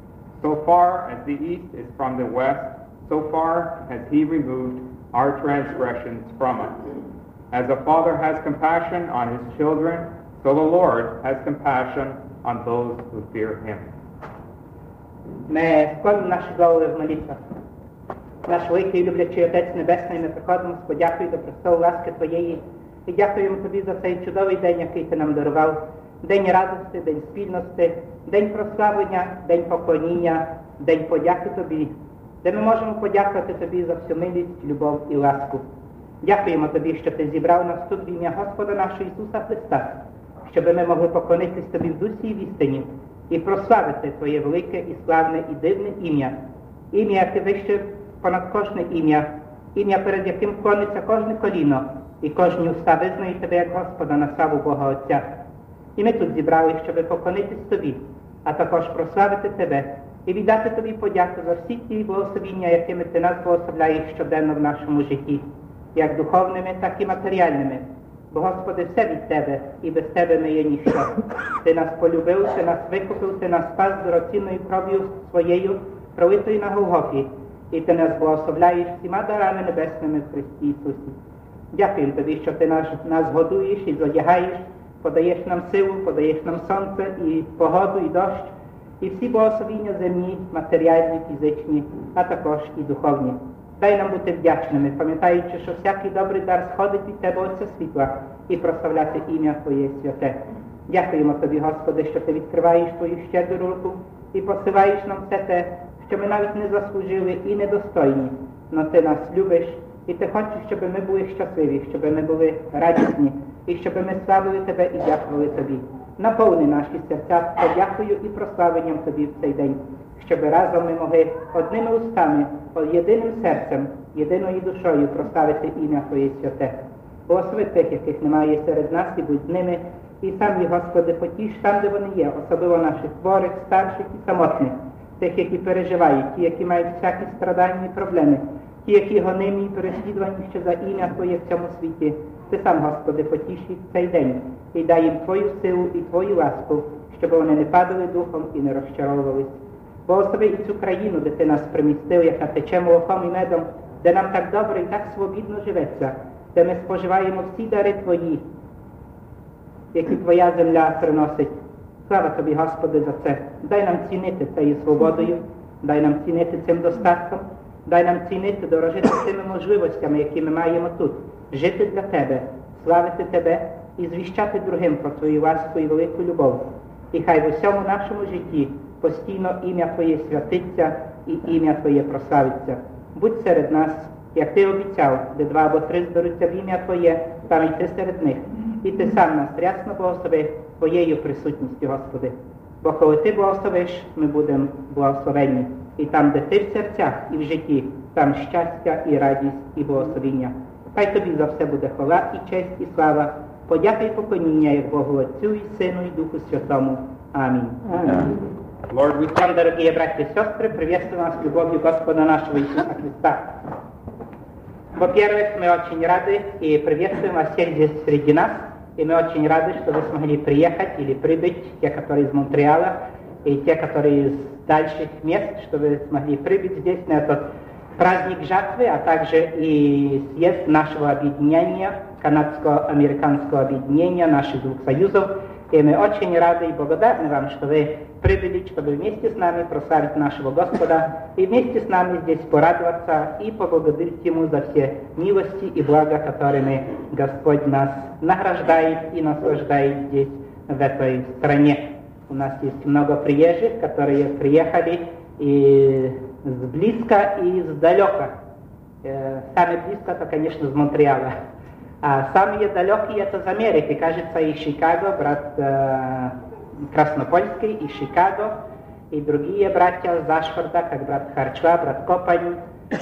So far as the east is from the west, so far has He removed our transgressions from us. As a father has compassion on his children, so the Lord has compassion on those who fear Him. Ми склонимо наші голови в молитвах. Наш великий люблячий Отець Небесний, ми приходимо з подякою до престолу ласки Твоєї і дякуємо Тобі за цей чудовий день, який Ти нам дарував. День радості, день спільності, день прославлення, день поклоніння, день подяки Тобі, де ми можемо подякувати Тобі за всю милість, любов і ласку. Дякуємо Тобі, що Ти зібрав нас тут в ім'я Господа нашого Ісуса Христа, щоб ми могли поклонитись Тобі в дусі і в істині і прославити Твоє велике і славне і дивне ім'я. Ім'я, яке вище понад кожне ім'я, ім'я, перед яким клониться кожне коліно і кожні уста визнають Тебе як Господа на славу Бога Отця. І ми тут зібрали, щоб поклонитись Тобі, а також прославити Тебе і віддати Тобі подяку за всі ті благословіння, якими Ти нас благословляєш щоденно в нашому житті, як духовними, так і матеріальними. Бо, Господи, все від Тебе, і без Тебе ми є ніщо. Ти нас полюбив, Ти нас викупив, Ти нас спас дорогоцінною кров'ю Своєю, пролитою на Голгофі, і Ти нас благословляєш всіма дарами небесними в Христі Ісусі. Дякую Тобі, що Ти нас, нас годуєш і зодягаєш, подаєш нам силу, подаєш нам сонце, і погоду, і дощ, і всі благословіння земні, матеріальні, фізичні, а також і духовні. Дай нам бути вдячними, пам'ятаючи, що всякий добрий дар сходить від Тебе, Отця світла, і прославляти ім'я Твоє святе. Дякуємо Тобі, Господи, що Ти відкриваєш Твою щедру руку і посилаєш нам все те, що ми навіть не заслужили і недостойні, но Ти нас любиш, і Ти хочеш, щоб ми були щасливі, щоб ми були радісні, і щоб ми славили Тебе і дякували Тобі. Наповни наші серця подякою і прославленням Тобі в цей день, щоб разом ми могли одними устами, єдиним серцем, єдиною душою прославити ім'я Твоє святе. Благослови тих, яких немає серед нас, і будь з ними. І сам їх, Господи, потіш там, де вони є, особливо наших хворих, старших і самотних, тих, які переживають, ті, які мають всякі страдання і проблеми, ті, які гонимі і переслідувані ще за ім'я Твоє в цьому світі. Ти сам, Господи, потіш їх цей день і дай їм Твою силу і Твою ласку, щоб вони не падали духом і не розчаровувались. Благослови і цю країну, де Ти нас примістив, яка тече молоком і медом, де нам так добре і так свобідно живеться, де ми споживаємо всі дари Твої, які Твоя земля приносить. Слава Тобі, Господи, за це. Дай нам цінити цією свободою, дай нам цінити цим достатком, дай нам цінити, дорожити цими можливостями, які ми маємо тут, жити для Тебе, славити Тебе і звіщати другим про Твою ласку і велику любов. І хай в усьому нашому житті постійно ім'я Твоє святиться і ім'я Твоє прославиться. Будь серед нас, як Ти обіцяв, де два або три зберуться в ім'я Твоє, там і Ти серед них. І Ти сам нас рясно благослови Твоєю присутністю, Господи. Бо коли Ти благословиш, ми будемо благословенні. І там, де Ти в серцях і в житті, там щастя і радість і благословіння. Хай Тобі за все буде хвала і честь і слава, подяка і поклоніння, як Богу Отцю і Сину і Духу Святому. Аминь. Аминь. Lord, we Вам, дорогие братья и сестры, приветствую вас любовью Господа нашего Иисуса Христа. Во-первых, мы очень рады и приветствуем вас всех здесь среди нас. И мы очень рады, что вы смогли приехать или прибыть, те, которые из Монреаля, и те, которые из дальших мест, что вы смогли прибыть здесь на этот праздник жатвы, а также и съезд нашего объединения, канадско-американского объединения наших двух союзов. И мы очень рады и благодарны вам, что вы прибыли, чтобы вместе с нами прославить нашего Господа и вместе с нами здесь порадоваться и поблагодарить Ему за все милости и блага, которыми Господь нас награждает и наслаждает здесь, в этой стране. У нас есть много приезжих, которые приехали и с близко, и с далека. Самое близко, это, конечно, из Монреаля. А самые далекие это из Америки, кажется, и Чикаго, брат э, Краснопольский, и Чикаго, и другие братья из Ашфорда, как брат Харчва, брат Копань,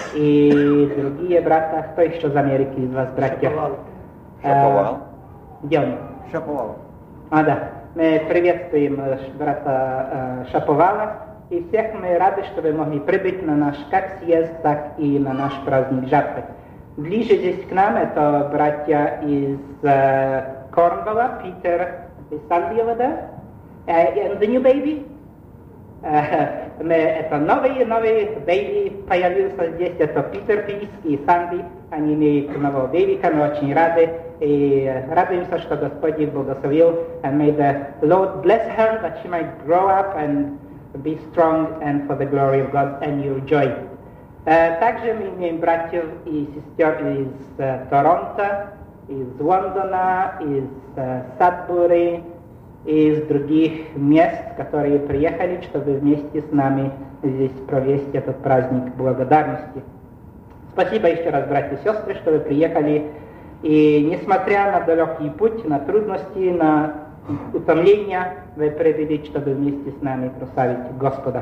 и другие братья, кто еще из Америки из вас, братья? Шаповал. Шаповал. Э, где он? Шаповал. А, да. Мы приветствуем брата э, Шаповала, и всех мы рады, что вы могли прибыть на наш как съезд, так и на наш праздник жатвы. Ближе здесь к нам это братья из э, Корнвелла, Питер из Сандиева, да? Uh, and the new baby. Uh, мы, это новый, новый baby появился здесь, это Питер Пийский и Санди, они имеют нового бебика, мы очень рады и радуемся, что Господь их благословил. And may the Lord bless her, that she might grow up and be strong and for the glory of God and your joy. Uh, также мы имеем братьев и сестер из uh, Торонто, из Лондона, из uh, Садбури, из других мест, которые приехали, чтобы вместе с нами здесь провести этот праздник благодарности. Спасибо еще раз, братья и сестры, что вы приехали. И несмотря на далекий путь, на трудности, на утомления, вы прибыли, чтобы вместе с нами прославить Господа.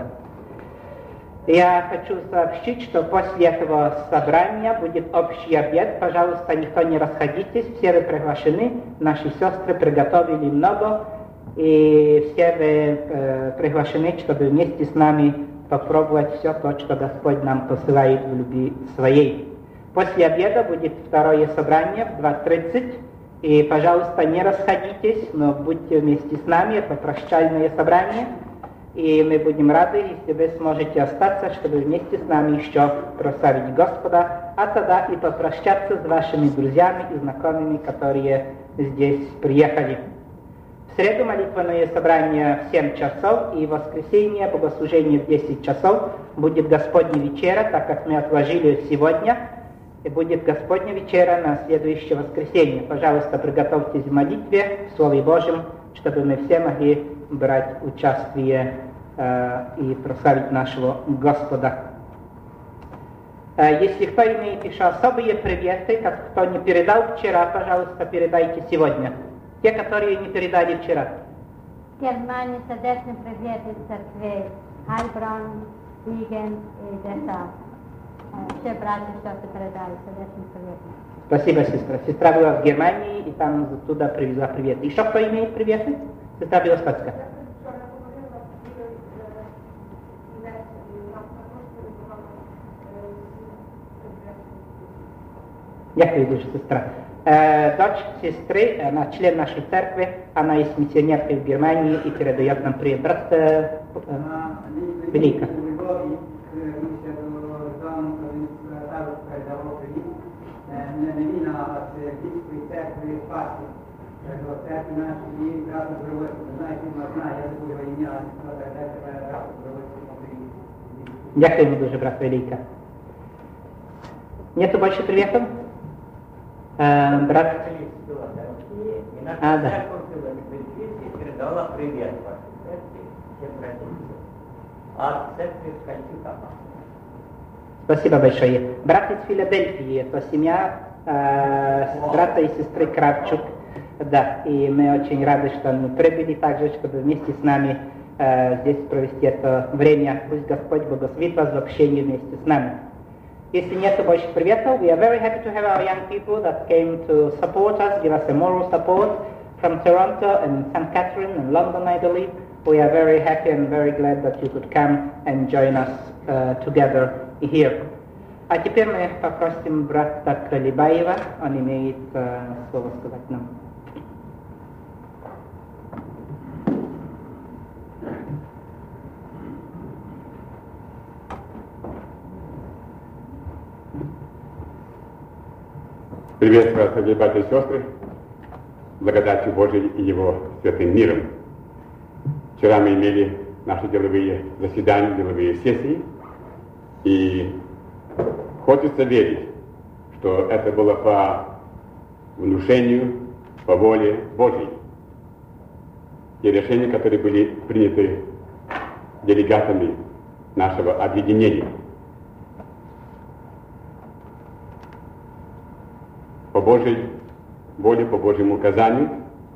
Я хочу сообщить, что после этого собрания будет общий обед. Пожалуйста, никто не расходитесь, все вы приглашены. Наши сестры приготовили много, и все вы э, приглашены, чтобы вместе с нами попробовать все то, что Господь нам посылает в любви своей. После обеда будет второе собрание в два тридцать. И, пожалуйста, не расходитесь, но будьте вместе с нами. Это прощальное собрание. И мы будем рады, если вы сможете остаться, чтобы вместе с нами еще прославить Господа, а тогда и попрощаться с вашими друзьями и знакомыми, которые здесь приехали. В среду молитвенное собрание в семь часов, и в воскресенье богослужение в десять часов. Будет Господня вечера, так как мы отложили сегодня, и будет Господня вечера на следующее воскресенье. Пожалуйста, приготовьтесь в молитве, в Слове Божьем, чтобы мы все могли брать участие э, и прославить нашего Господа. Э, если кто имеет еще особые приветы, как кто не передал вчера, пожалуйста, передайте сегодня. Те, которые не передали вчера. Germani srdečne privijetne crkve, Heilbronn, Siegen i dessa še braće što se predali srdečne privijetne. Спасибо, сестра. Сестра была в Германии и там оттуда привезла привет. Еще кто имеет приветы? Сестра Белостоцкая. Дякую дуже, сестра. Э, дочь сестры, она член нашей церкви, она есть миссионеркой в Германии и передает нам привет. Брат э, э, Велика. Дякуємо дуже, брат Велика. Нету больше приветов? Э, брат? А, да. Передала привет вашей церкви, всем родителям. А церкви в Кальчукапа. Спасибо большое. Брат из Филадельфии, это семья э, брата и сестры Кравчук. Да, и мы очень рады, что они прибыли также, чтобы вместе с нами э, здесь провести это время. Пусть Господь благословит вас в общении вместе с нами. Если нет больше приветов, we are very happy to have our young people that came to support us, give us a moral support from Toronto and Saint Catherine and London, I believe. We are very happy and very glad that you could come and join us uh, together here. А теперь мы попросим брата Колебаева, он имеет uh, слово сказать нам. Приветствую вас, дорогие братья и сестры, благодатью Божией и Его святым миром. Вчера мы имели наши деловые заседания, деловые сессии, и хочется верить, что это было по внушению, по воле Божьей. Те решения, которые были приняты делегатами нашего объединения. По Божьей воле, по Божьему указанию,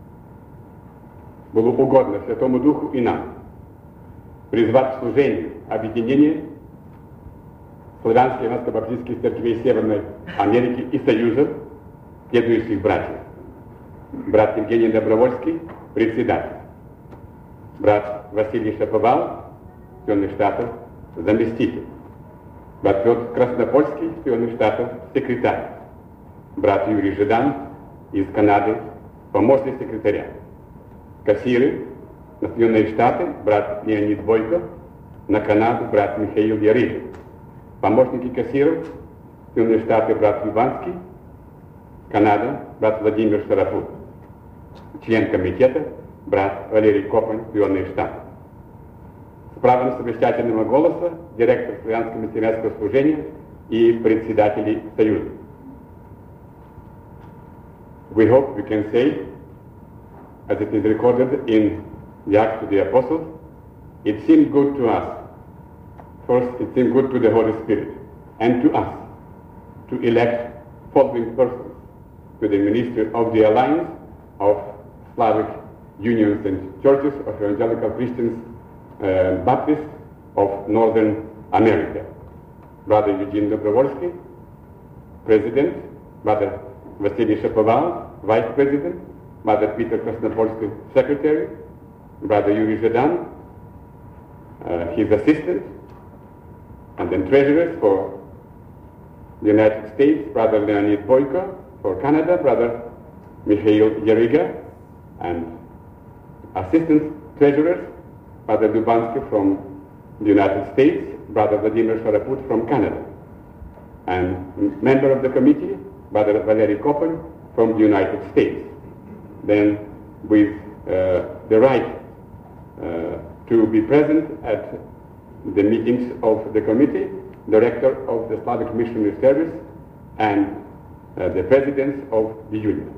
было угодно Святому Духу и нам призвать к служению объединения славянских и евангельско-баптистских церквей Северной Америки и Союза следующих братьев. Брат Евгений Добровольский, председатель. Брат Василий Шаповал, Соединенных Штатов, заместитель. Брат Петр Краснопольский, Соединенных Штатов, секретарь. Брат Юрий Жидан из Канады, помощник секретаря. Кассиры на Соединенные Штаты, брат Леонид Бойко, на Канаду брат Михаил Ярыгин. Помощники кассиров, Соединенные Штаты, брат Юбанский, Канада, брат Владимир Шарапут. Член комитета, брат Валерий Копань, Соединенные Штаты. С правом совещательного голоса, директор славянского миссионерского служения и председателей Союза. We hope we can say, as it is recorded in the Acts of the Apostles, it seemed good to us. First, it seemed good to the Holy Spirit and to us to elect following persons to the ministry of the Alliance of Slavic Unions and Churches of Evangelical Christians uh, Baptists of Northern America. Brother Eugene Dobrovolsky, President, Brother Vasily Shapoval, Vice President, Brother Peter Krasnopolsky, Secretary, Brother Yuri Zhedan, uh, his assistant, and then treasurers for the United States, Brother Leonid Boyko, for Canada, Brother Mikhail Yaryga, and assistant treasurers, Brother Dubansky from the United States, Brother Vladimir Sharaput from Canada, and member of the committee, Brother Valery Kopan from the United States. Then with uh, the right uh, to be present at the meetings of the committee, director of the Slavic Missionary Service, and uh, the presidents of the union.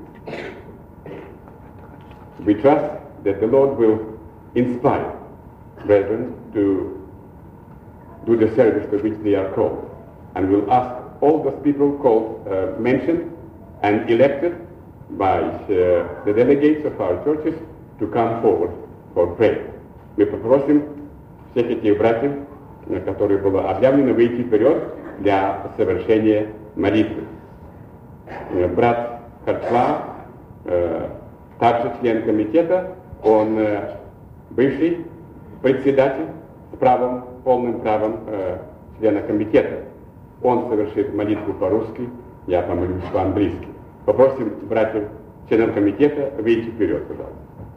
We trust that the Lord will inspire brethren to do the service to which they are called, and will ask all those people called, uh, mentioned and elected by uh, the delegates of our churches to come forward for prayer. Мы попросим всех этих братьев, которые было объявлено, выйти вперед для совершения молитвы. Э, Брат Харцла, э, также член комитета, он э, бывший председатель с правом, полным правом э, члена комитета. Он совершит молитву по-русски, я помолюсь по-английски. Попросим братьев, членов комитета, выйти вперед, пожалуйста.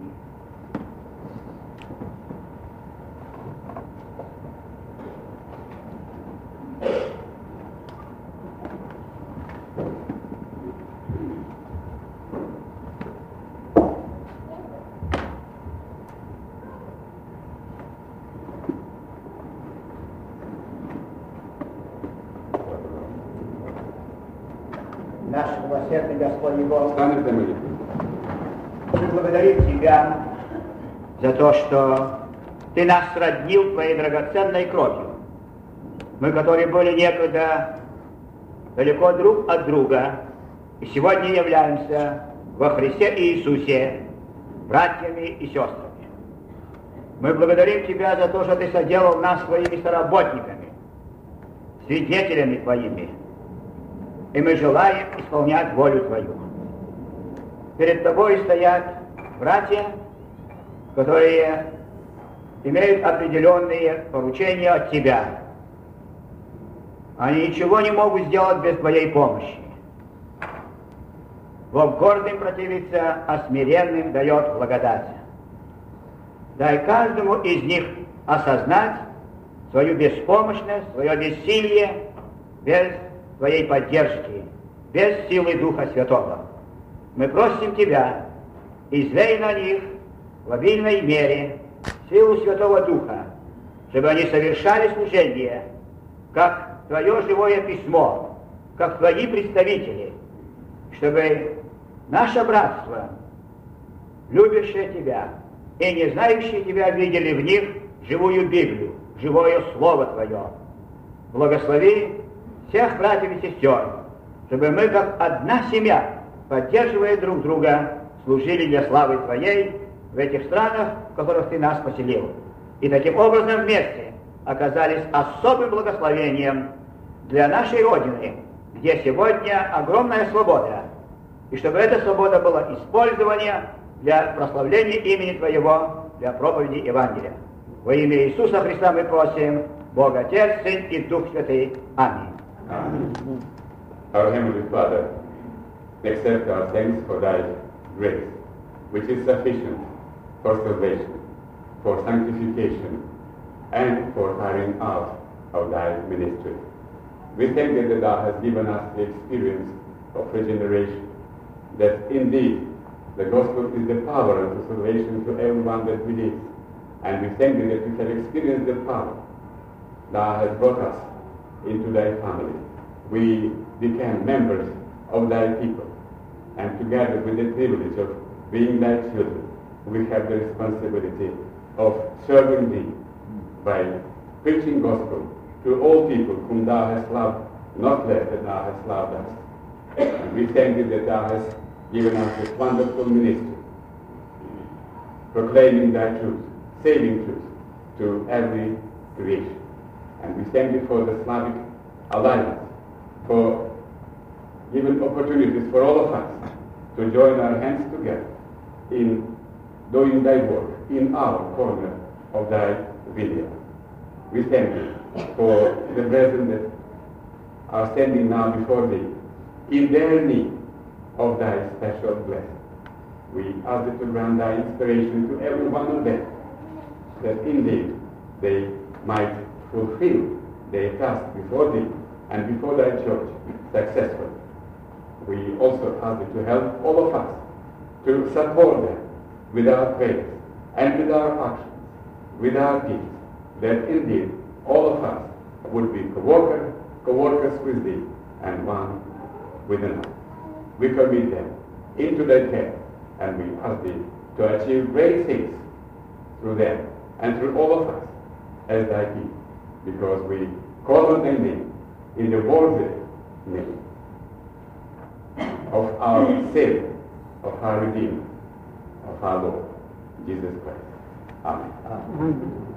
Наш милосердный Господь и Бог, Станем для молитвы. мы благодарим Тебя за то, что Ты нас сроднил Твоей драгоценной кровью. Мы, которые были некогда далеко друг от друга, и сегодня являемся во Христе Иисусе братьями и сестрами. Мы благодарим Тебя за то, что Ты соделал нас Твоими соработниками, свидетелями Твоими, и мы желаем исполнять волю Твою. Перед Тобой стоят братья, которые имеют определенные поручения от Тебя. Они ничего не могут сделать без Твоей помощи. Бог гордым противится, а смиренным дает благодать. Дай каждому из них осознать свою беспомощность, свое бессилие без Твоей поддержки, без силы Духа Святого. Мы просим Тебя, излей на них в обильной мере силу Святого Духа, чтобы они совершали служение, как Твое живое письмо, как Твои представители, чтобы наше братство, любящее Тебя и не знающие Тебя, видели в них живую Библию, живое Слово Твое. Благослови всех братьев и сестер, чтобы мы, как одна семья, поддерживая друг друга, служили для славы Твоей в этих странах, в которых Ты нас поселил. И таким образом вместе оказались особым благословением для нашей Родины, где сегодня огромная свобода. И чтобы эта свобода была использована для прославления имени Твоего, для проповеди Евангелия. Во имя Иисуса Христа мы просим, Бог Отец, Сын и Дух Святый. Аминь. Amen. Our Heavenly Father, accept our thanks for Thy grace, which is sufficient for salvation, for sanctification, and for carrying out of Thy ministry. We thank Thee that Thou hast given us the experience of regeneration, that indeed the gospel is the power unto salvation to everyone that believes. And we thank Thee that we have experienced the power. Thou hast brought us into Thy family. We became members of Thy people, and together with the privilege of being Thy children, we have the responsibility of serving Thee by preaching gospel to all people whom Thou hast loved, not less than Thou hast loved us. And we thank Thee that Thou hast given us this wonderful ministry, proclaiming Thy truth, saving truth to every creation. And we thank Thee for the Slavic Alliance, for giving opportunities for all of us to join our hands together in doing Thy work in our corner of Thy vineyard. We thank Thee for the brethren that are standing now before Thee in their need of Thy special blessing. We ask Thee to grant Thy inspiration to every one of them, that indeed they might fulfill their task before Thee and before Thy church successfully. We also ask Thee to help all of us to support them with our prayers and with our actions, with our deeds, that indeed all of us would be co-workers, co-workers with Thee and one with another. We commit them into Thy care, and we ask Thee to achieve great things through them and through all of us as Thy people, because we call on Thy name in the worthy name of our Savior, of our Redeemer, of our Lord, Jesus Christ. Amen. Amen.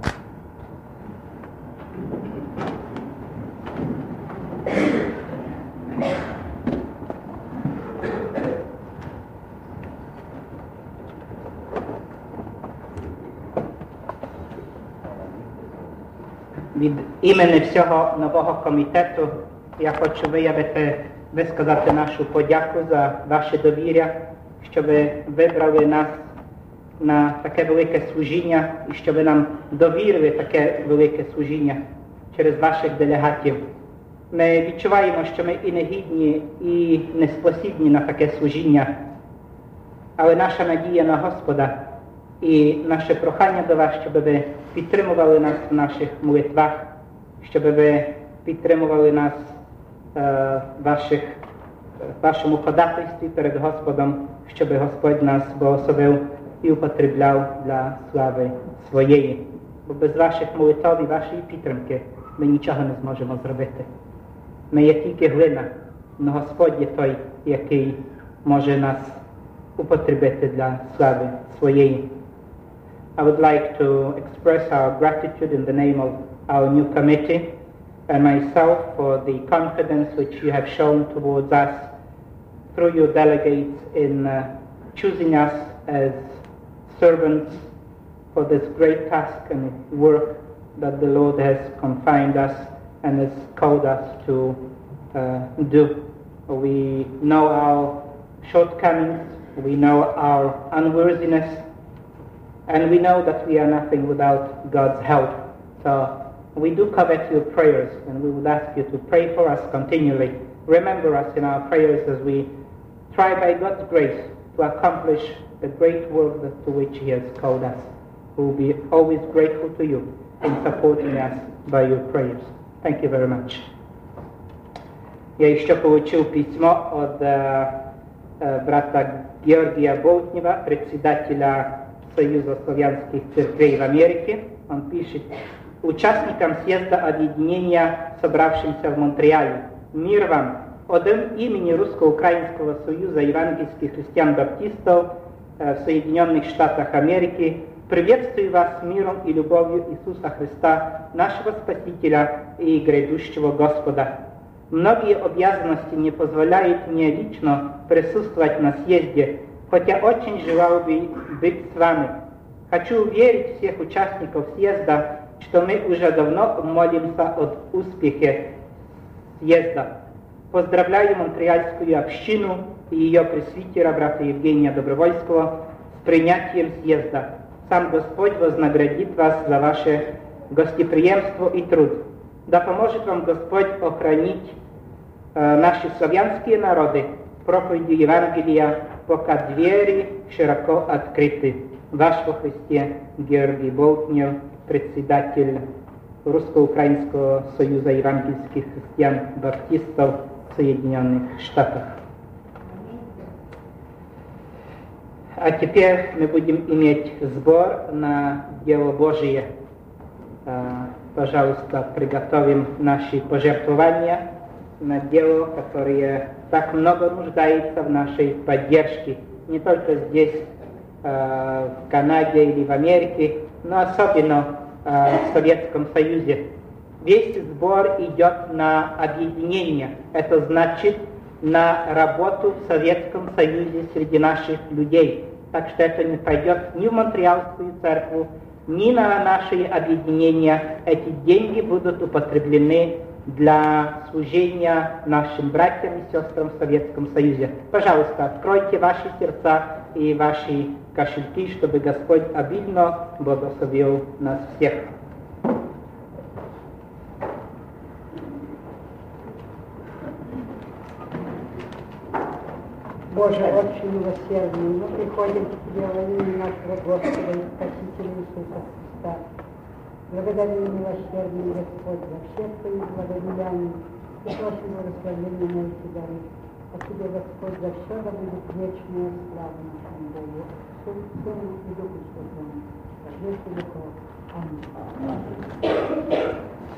від імені всього нового комітету я хочу виявити, висказати нашу подяку за ваше довір'я, що ви вибрали нас на таке велике служіння і що ви нам довірили таке велике служіння через ваших делегатів. Ми відчуваємо, що ми і негідні, і неспосібні на таке служіння, але наша надія на Господа і наше прохання до вас, щоб ви підтримували нас в наших молитвах, щоб ви підтримували нас е, ваших, в вашому ходатайстві перед Господом, щоб Господь нас благословив і употребляв для слави своєї. Бо без ваших молитв і вашої підтримки ми нічого не зможемо зробити. Ми є тільки глина, але Господь є той, який може нас употребити для слави своєї. I would like to express our gratitude in the name of our new committee and myself for the confidence which you have shown towards us through your delegates in uh, choosing us as servants for this great task and work that the Lord has confined us and has called us to uh, do. We know our shortcomings, we know our unworthiness, and we know that we are nothing without God's help. So we do covet your prayers, and we would ask you to pray for us continually. Remember us in our prayers as we try by God's grace to accomplish the great work that, to which He has called us. We will be always grateful to you in supporting us by your prayers. Thank you very much. Я еще получил письмо от э, э, брата Георгия Болтнева, председателя Союза славянских церквей в Америке. Он пишет: участникам съезда объединения, собравшимся в Монреале, мир вам! От имени Русско-Украинского союза евангельских христиан-баптистов э, в Соединенных Штатах Америки приветствую вас миром и любовью Иисуса Христа, нашего Спасителя и грядущего Господа. Многие обязанности не позволяют мне лично присутствовать на съезде, хотя очень желал бы быть с вами. Хочу уверить всех участников съезда, что мы уже давно молимся о успехе съезда. Поздравляю Монреальскую общину и ее пресвитера, брата Евгения Добровольского, с принятием съезда. Сам Господь вознаградит вас за ваше гостеприимство и труд. Да поможет вам Господь охранить э, наши славянские народы проповедью Евангелия, пока двери широко открыты. Ваш во Христе Георгий Болтнев, председатель Русско-Украинского союза евангельских христиан-баптистов в Соединенных Штатах. А теперь мы будем иметь сбор на дело Божие. Пожалуйста, приготовим наши пожертвования на дело, которое так много нуждается в нашей поддержке. Не только здесь, в Канаде или в Америке, но особенно в Советском Союзе. Весь сбор идет на объединение. Это значит на работу в Советском Союзе среди наших людей. Так что это не пойдет ни в Монреальскую церковь, ни на наши объединения. Эти деньги будут употреблены для служения нашим братьям и сестрам в Советском Союзе. Пожалуйста, откройте ваши сердца и ваши кошельки, чтобы Господь обильно благословил нас всех. Боже, Отче милосердный, мы приходим к Тебе во имя нашего Господа и Спасителя Иисуса Христа. Благодарим милосердный Господь за все Твои благодеяния и просим благословения на эти дары. А Тебе, Господь, за все да будет вечная слава нашему Богу, Сыну и Духу Святому, во веки веков. Аминь.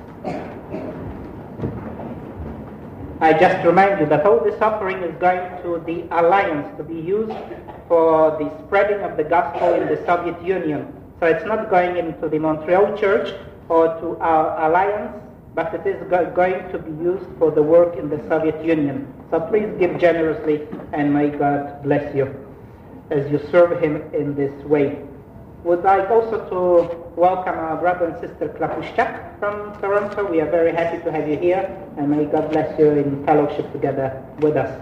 I just remind you that all this offering is going to the Alliance to be used for the spreading of the gospel in the Soviet Union. So it's not going into the Montreal Church or to our Alliance, but it is go- going to be used for the work in the Soviet Union. So please give generously and may God bless you as you serve Him in this way. would like also to welcome our brother and sister Klapuszczak from Toronto. We are very happy to have you here, and may God bless you in fellowship together with us.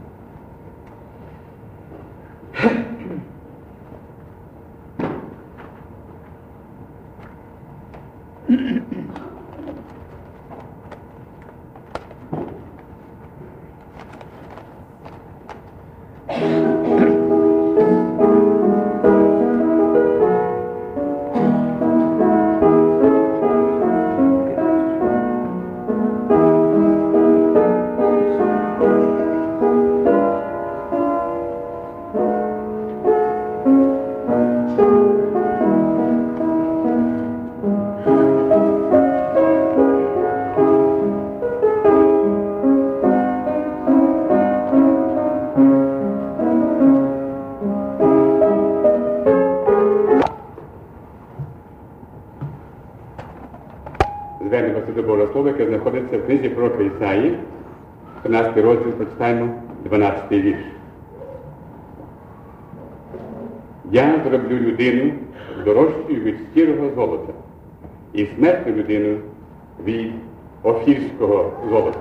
Звернемося до Божого Слова, яке знаходиться в книзі пророка Ісаї, тринадцятий розділ, прочитаємо дванадцятий вірш. Я зроблю людину дорожчою від щирого золота і смертну людину від офірського золота.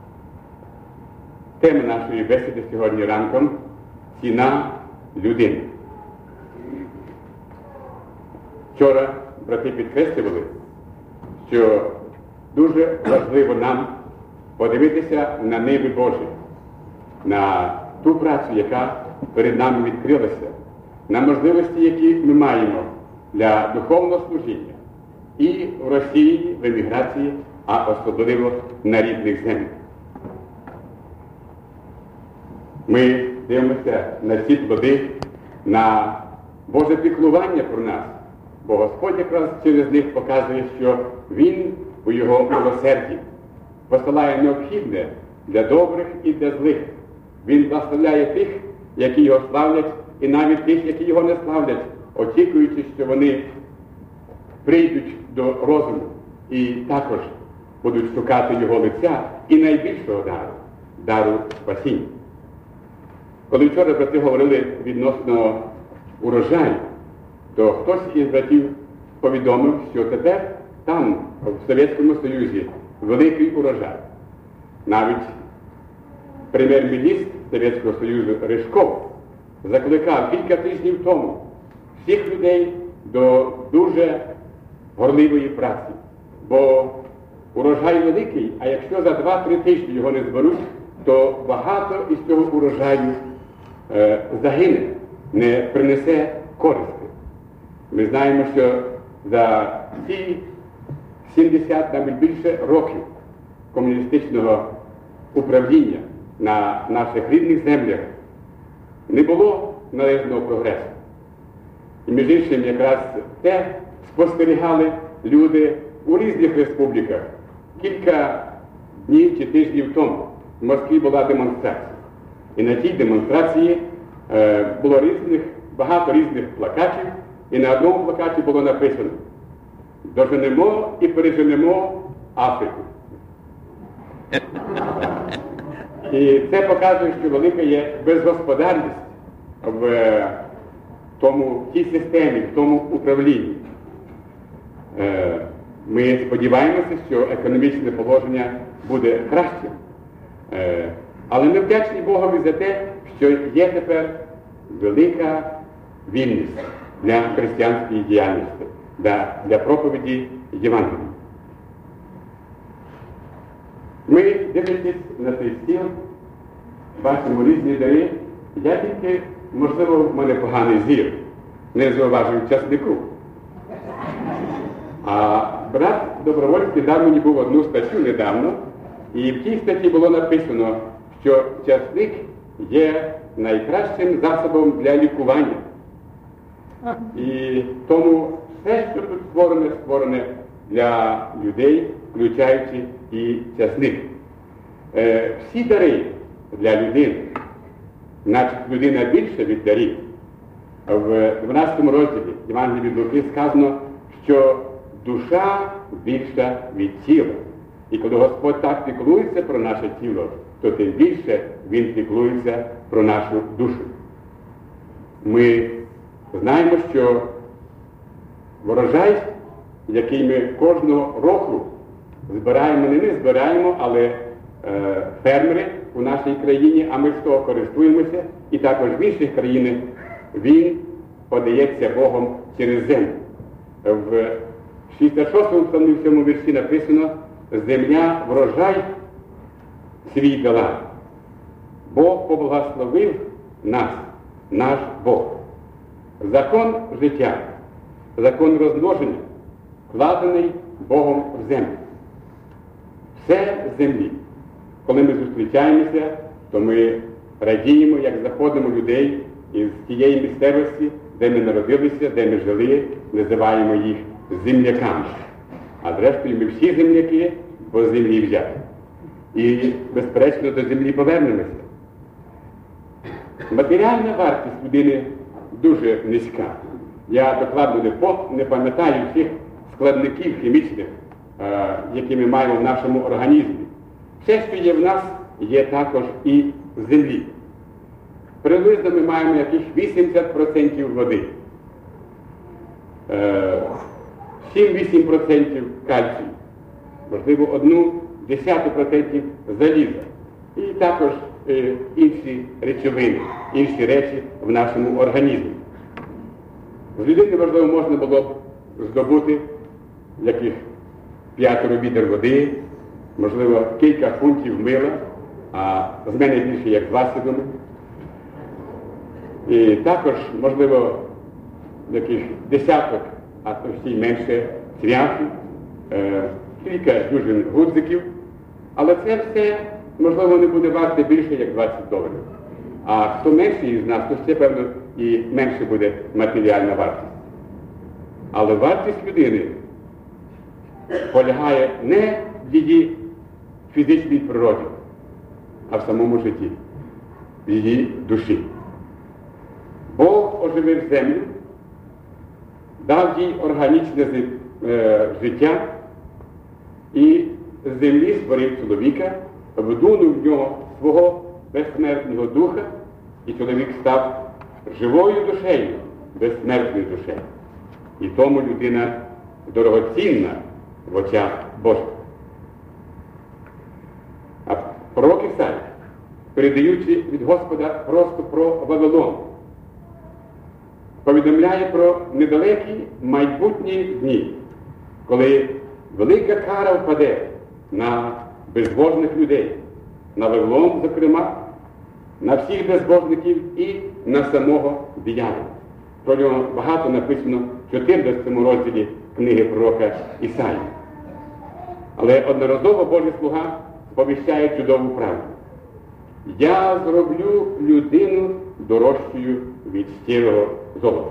Тема нашої бесіди сьогодні ранком – ціна людини. Вчора брати підкреслювали, що дуже важливо нам подивитися на небо Боже, на ту працю, яка перед нами відкрилася, на можливості, які ми маємо для духовного служіння і в Росії, в еміграції, а особливо на рідних землях. Ми дивимося на ці плоди, на Боже піклування про нас, бо Господь якраз через них показує, що Він у Його милосерді посилає необхідне для добрих і для злих. Він благословляє тих, які Його славлять, і навіть тих, які Його не славлять, очікуючи, що вони прийдуть до розуму і також будуть шукати Його лиця і найбільшого дару – дару спасіння. Коли вчора брати говорили відносно урожаю, то хтось із братів повідомив, що тепер там, в Совєтському Союзі, великий урожай. Навіть прем'єр-міністр Совєтського Союзу Ришков закликав кілька тижнів тому всіх людей до дуже горливої праці. Бо урожай великий, а якщо за два-три тижні його не зберуть, то багато із цього урожаю е, загине, не принесе користи. Ми знаємо, що за ці сімдесят, навіть більше років комуністичного управління на наших рідних землях не було належного прогресу. І між іншим якраз те спостерігали люди у різних республіках. Кілька днів чи тижнів тому в Москві була демонстрація. І на тій демонстрації е, було різних, багато різних плакатів, і на одному плакаті було написано: «Доженемо і переженемо Африку». І це показує, що велика є безгосподарність в тому, в тій системі, в тому управлінні. Е, Ми сподіваємося, що економічне положення буде кращим. Е, але ми вдячні Богові за те, що є тепер велика вільність для християнської діяльності, для, для проповіді Євангелія. Ми, дивлячись на цей стіл, бачимо різні дари. Я тільки, можливо, в мене поганий зір, не зауважив часнику. А брат Добровольський дав мені був одну статтю недавно, і в тій статті було написано, що часник є найкращим засобом для лікування. І тому все, що тут створене, створене для людей, включаючи і часник. Е, всі дари для людини, значить людина більше від дарів. В дванадцятому розділі Євангелії від Луки сказано, що душа більша від тіла. І коли Господь так піклується про наше тіло, то тим більше Він піклується про нашу душу. Ми знаємо, що врожай, який ми кожного року збираємо, не ми збираємо, але е, фермери у нашій країні, а ми з того користуємося, і також в інших країнах він подається Богом через землю. В шістдесят шостому псалмі в цьому вірші написано: «Земля врожай свій дала, Бог поблагословив нас, наш Бог». Закон життя, закон розмноження вкладений Богом в землю. Все з землі. Коли ми зустрічаємося, то ми радіємо, як заходимо людей із тієї місцевості, де ми народилися, де ми жили, називаємо їх земляками. А зрештою ми всі земляки, бо з землі взяти. І, безперечно, до землі повернемося. Матеріальна вартість людини дуже низька. Я докладно не, по, не пам'ятаю всіх складників хімічних, е, які ми маємо в нашому організмі. Все, що є в нас, є також і в землі. Приблизно ми маємо яких вісімдесят відсотків води, е, сім-вісім відсотків кальцію, можливо, одну десяту процентів заліза. І також е, інші речовини, інші речі в нашому організмі. З людини, можливо, можна було б здобути яких п'ятеро відер води, можливо, кілька фунтів мила, а з мене більше як два свідоми. І також, можливо, яких десяток, а то всі менше цвяхи, е, кілька дюжин гудзиків, але це все, можливо, не буде варте більше, як двадцять доларів. А хто менший із нас, то ще, певно, і менше буде матеріальна вартість. Але вартість людини полягає не в її фізичній природі, а в самому житті, в її душі. Бог оживив землю, дав їй органічне життя і з землі створив чоловіка, вдунув в нього свого безсмертного духа, і чоловік став живою душею, безсмертною душею. І тому людина дорогоцінна в очах Божих. А пророк Ісая, передаючи від Господа просто про Вавилон, повідомляє про недалекі майбутні дні, коли велика кара впаде на безбожних людей, на Вавилон, зокрема, на всіх безбожників і на самого диявола. Про нього багато написано в чотирнадцятому розділі книги пророка Ісаї. Але одноразово Божий слуга сповіщає чудову правду. «Я зроблю людину дорожчою від щирого золота».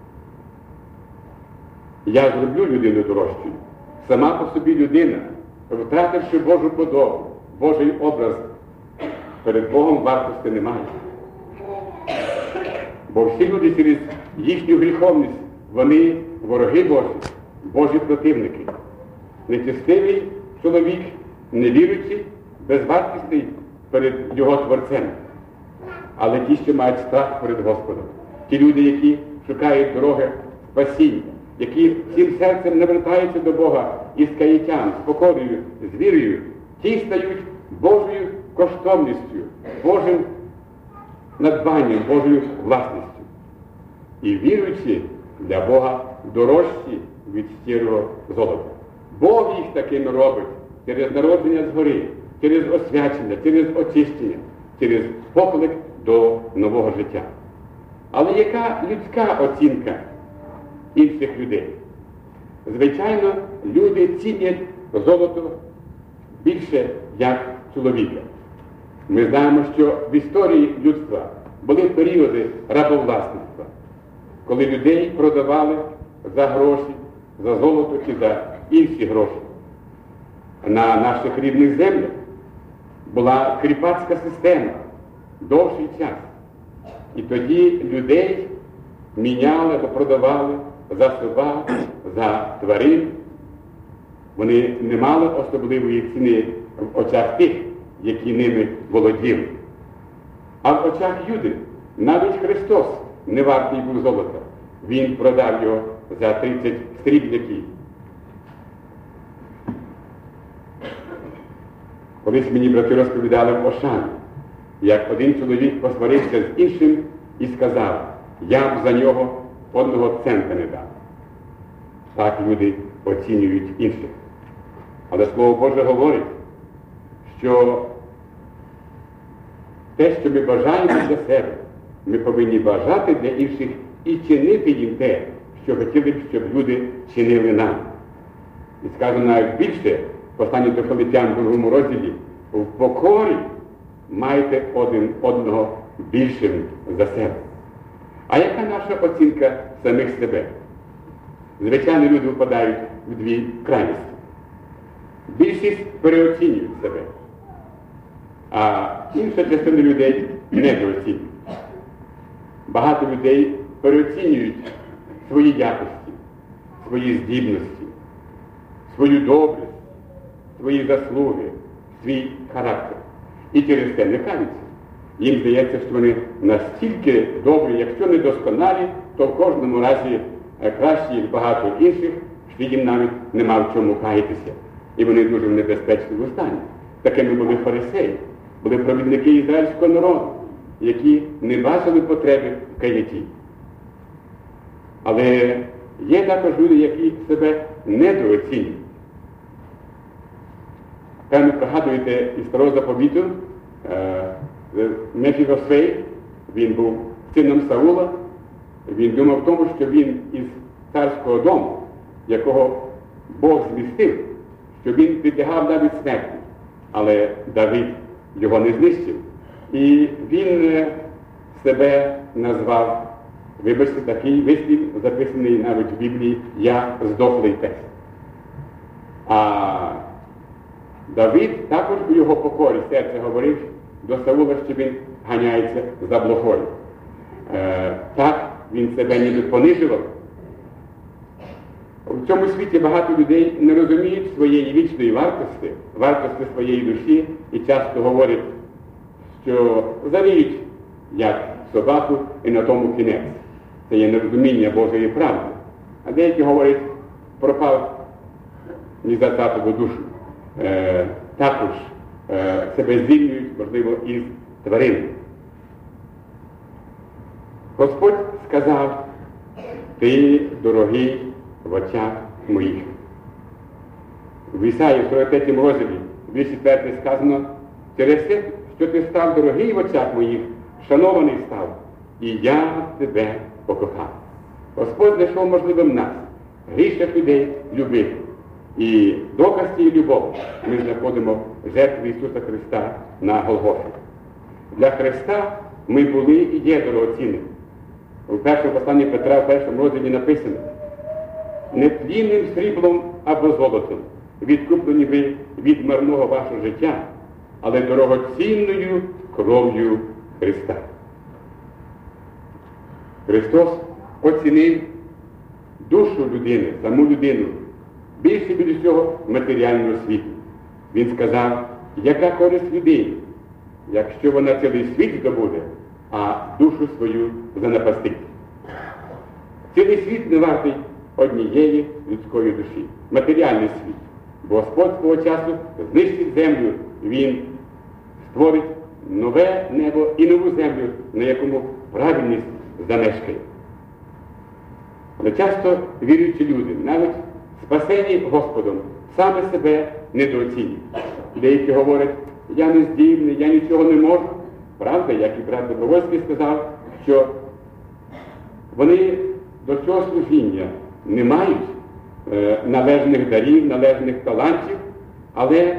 Я зроблю людину дорожчою. Сама по собі людина, втративши Божу подобу, Божий образ, перед Богом вартості немає. Бо всі люди через їхню гріховність, вони вороги Божі, Божі противники. Нечестивий чоловік, невіруючий, безвартісний перед його Творцем. Але ті, що мають страх перед Господом, ті люди, які шукають дороги спасіння, які всім серцем навертаються до Бога із каяттям, з покорою, з вірою, ті стають Божою коштовністю, Божим надбанням, Божою власністю. І віруючи для Бога дорожчі від щирого золота. Бог їх такими робить через народження згори, через освячення, через очищення, через поклик до нового життя. Але яка людська оцінка інших людей? Звичайно, люди цінять золото більше, як чоловіка. Ми знаємо, що в історії людства були періоди рабовласництва, коли людей продавали за гроші, за золото чи за інші гроші. На наших рідних землях була кріпацька система довший час. І тоді людей міняли або продавали за собак, за тварин. Вони не мали особливої ціни в очах тих, які ними володіли. А в очах Юди навіть Христос не вартий був золота. Він продав його за тридцять срібняків. Колись мені брати розповідали в Ошані, як один чоловік посварився з іншим і сказав: я б за нього одного цента не дав. Так люди оцінюють інших. Але Слово Боже говорить, що те, що ми бажаємо для себе, ми повинні бажати для інших і чинити їм те, що хотіли б, щоб люди чинили нам. І сказано навіть більше, в посланні до Филип'ян в другому розділі: в покорі майте один одного більшим за себе. А яка наша оцінка самих себе? Звичайно, люди впадають в дві крайності. Більшість переоцінюють себе, а інша частина людей недооцінюють. Багато людей переоцінюють свої якості, свої здібності, свою добрість, свої заслуги, свій характер. І через це не каються. Їм здається, що вони настільки добрі, якщо не досконалі, то в кожному разі кращі, як багато інших, що їм навіть нема в чому каятися. І вони дуже в небезпечному стані. Такими були фарисеї, були провідники ізраїльського народу, які не бачили потреби в каятті. Але є також люди, які себе недооцінюють. Певно, пригадуєте із Старого Заповіту, Мефібосфей, він був сином Саула, він думав в тому, що він із царського дому, якого Бог змістив, що він підлягав навіть смерті. Але Давид його не знищив. І він себе назвав, вибачте, такий вислів, записаний навіть в Біблії: я здохлий пес. А Давид також у його покорі серце говорив до Саула, що він ганяється за блохою. Е, так він себе ніби понижував. В цьому світі багато людей не розуміють своєї вічної вартості, вартості своєї душі, і часто говорять, що заріють як собаку і на тому кінець. Це є нерозуміння Божої правди. А деякі говорять, пропав ні за татову душу. Е, також е, себе звільнюють, можливо, із тварин. Господь сказав: ти дорогий в очах моїх. В Ісаї, в сорок третьому розділі, двадцять четвертий сказано: через те, що ти став дорогий в очах моїх, шанований став, і я тебе покохав. Господь знайшов можливим нас, грішних людей, любити. І доказ цієї любові ми знаходимо в жертві Ісуса Христа на Голгофі. Для Христа ми були і є дорогоцінними. У першому посланні Петра, в першому розділі написано: нетлінним сріблом або золотом відкуплені ви від марного вашого життя, але дорогоцінною кров'ю Христа. Христос оцінив душу людини, саму людину, більше від усього матеріального світу. Він сказав: яка користь людині, якщо вона цілий світ здобуде, а душу свою занапастить. Цілий світ не вартий однієї людської душі. Матеріальний світ. Бо Господь свого часу знищить землю, Він створить нове небо і нову землю, на якому правильність замешкає. Але часто віруючі люди, навіть спасені Господом, саме себе недооцінюють. Деякі говорять: я не здібний, я нічого не можу. Правда, як і брат Добровольський сказав, що вони до цього служіння не мають е, належних дарів, належних талантів, але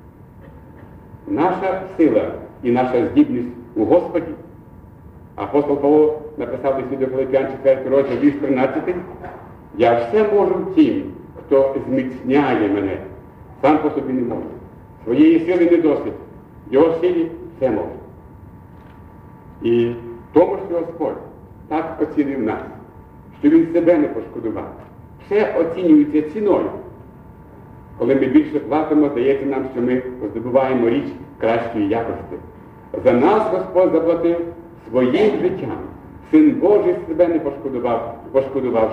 наша сила і наша здібність у Господі. Апостол Павло написав лист до Филип'ян, четвертий розділ, вірш тринадцятий: я все можу в тім, хто зміцняє мене. Сам по собі не можу. Своєї сили не досить. Його силі все може. І тому, що Господь так оцінив нас, що Він себе не пошкодував. Все оцінюється ціною. Коли ми більше платимо, здається нам, що ми здобуваємо річ кращої якості. За нас Господь заплатив своїм життям. Син Божий себе не пошкодував, пошкодувавши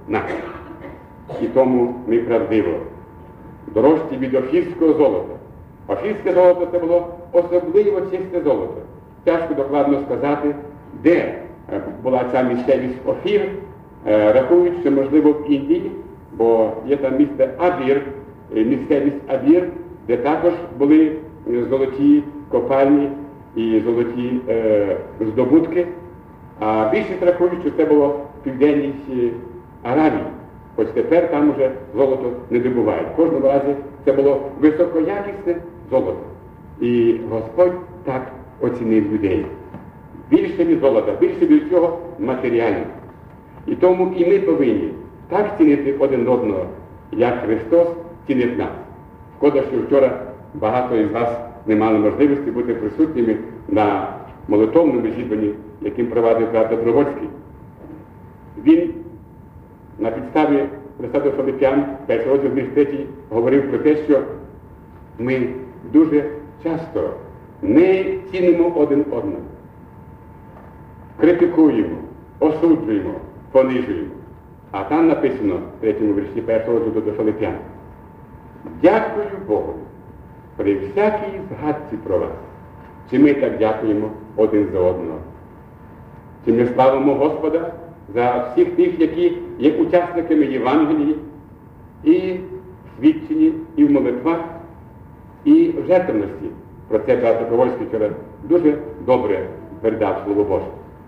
нас. І тому ми правдиво дорожчі від офірського золота. Офірське золото – це було особливо чисте золото. Тяжко докладно сказати, де була ця місцевість Офір. Рахують, що, можливо, в Індії, бо є там місце Абір, місцевість Абір, де також були золоті копальні і золоті е, здобутки. А більшість рахують, що це було в Південній Аравії. Хоч тепер там уже золото не добувають. В кожному разі це було високоякісне золото. І Господь так оцінив людей. Більше від золота, більше від цього матеріального. І тому і ми повинні так цінити один одного, як Христос цінить нас. Шкода, що вчора багато із вас не мали можливості бути присутніми на молитовному зібранні, яким провадив брат Добровольський. Він на підставі листа до Филип'ян, перший розділ двадцять третій, говорив про те, що ми дуже часто не цінимо один одного, критикуємо, осуджуємо, понижуємо. А там написано в третьому вірші першого розділу до Филип'ян: дякую Богу при всякій згадці про вас. Чи ми так дякуємо один за одного? Чи ми славимо Господа за всіх тих, які є учасниками Євангелії, і в свідченні, і в молитвах, і в жертвності? Про це брат Добровольський вчора дуже добре передав Слово Боже.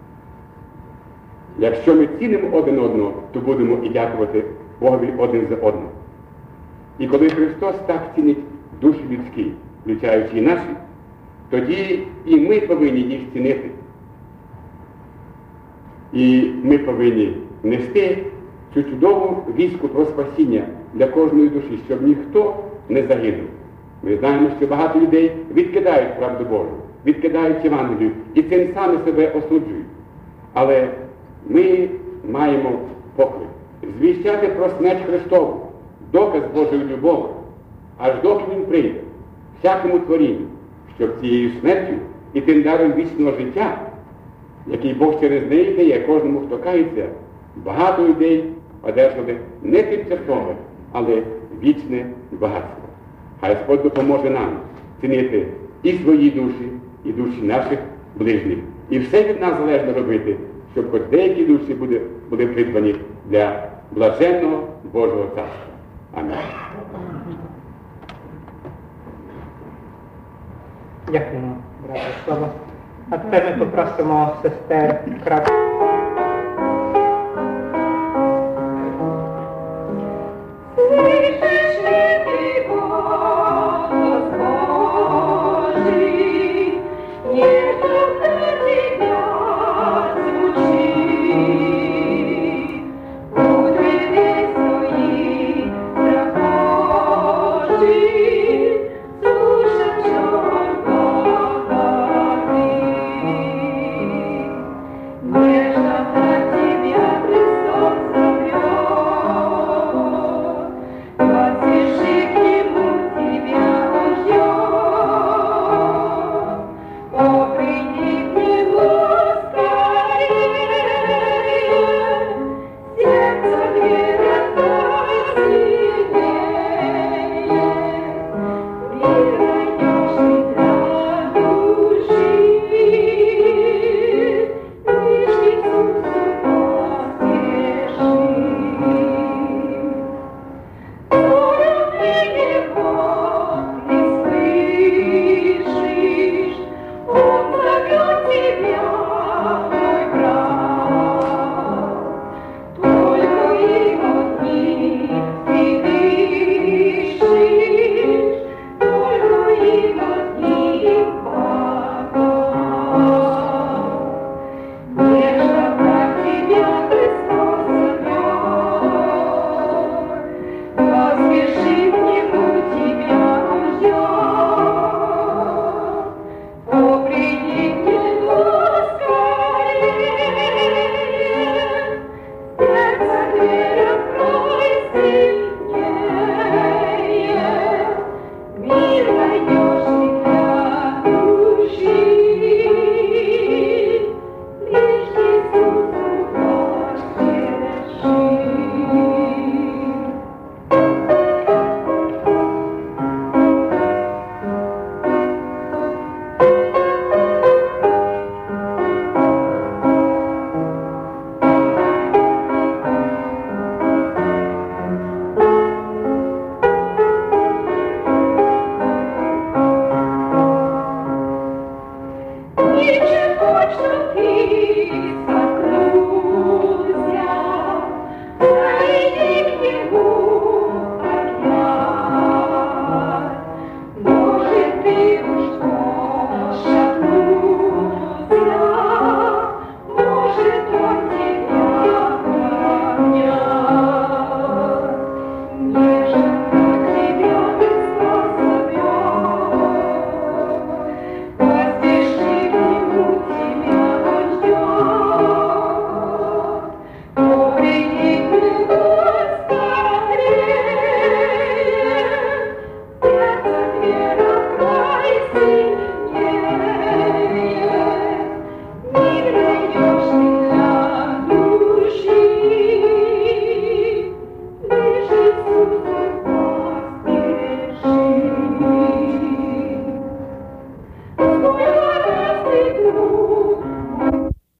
Якщо ми цінимо один одного, то будемо і дякувати Богові один за одного. І коли Христос так цінить душі людські, включаючи і наші, тоді і ми повинні їх цінити. І ми повинні нести цю чудову вістку про спасіння для кожної душі, щоб ніхто не загинув. Ми знаємо, що багато людей відкидають правду Божу, відкидають Євангелію і цим самі себе осуджують. Але ми маємо поклик звіщати про смерть Христову, доказ Божої любові, аж доки Він прийде, всякому творінню, щоб цією смертю і тим даром вічного життя, який Бог через неї дає кожному, хто кається, багато людей одержали не тимчасове, але вічне багатство. Хай Господь допоможе нам цінити і свої душі, і душі наших ближніх. І все від нас залежно робити, щоб хоч деякі душі були, були придбані для блаженного Божого Царства. Амінь. Дякуємо, брате Слава. А тепер ми попросимо сестер Краб. Слышь!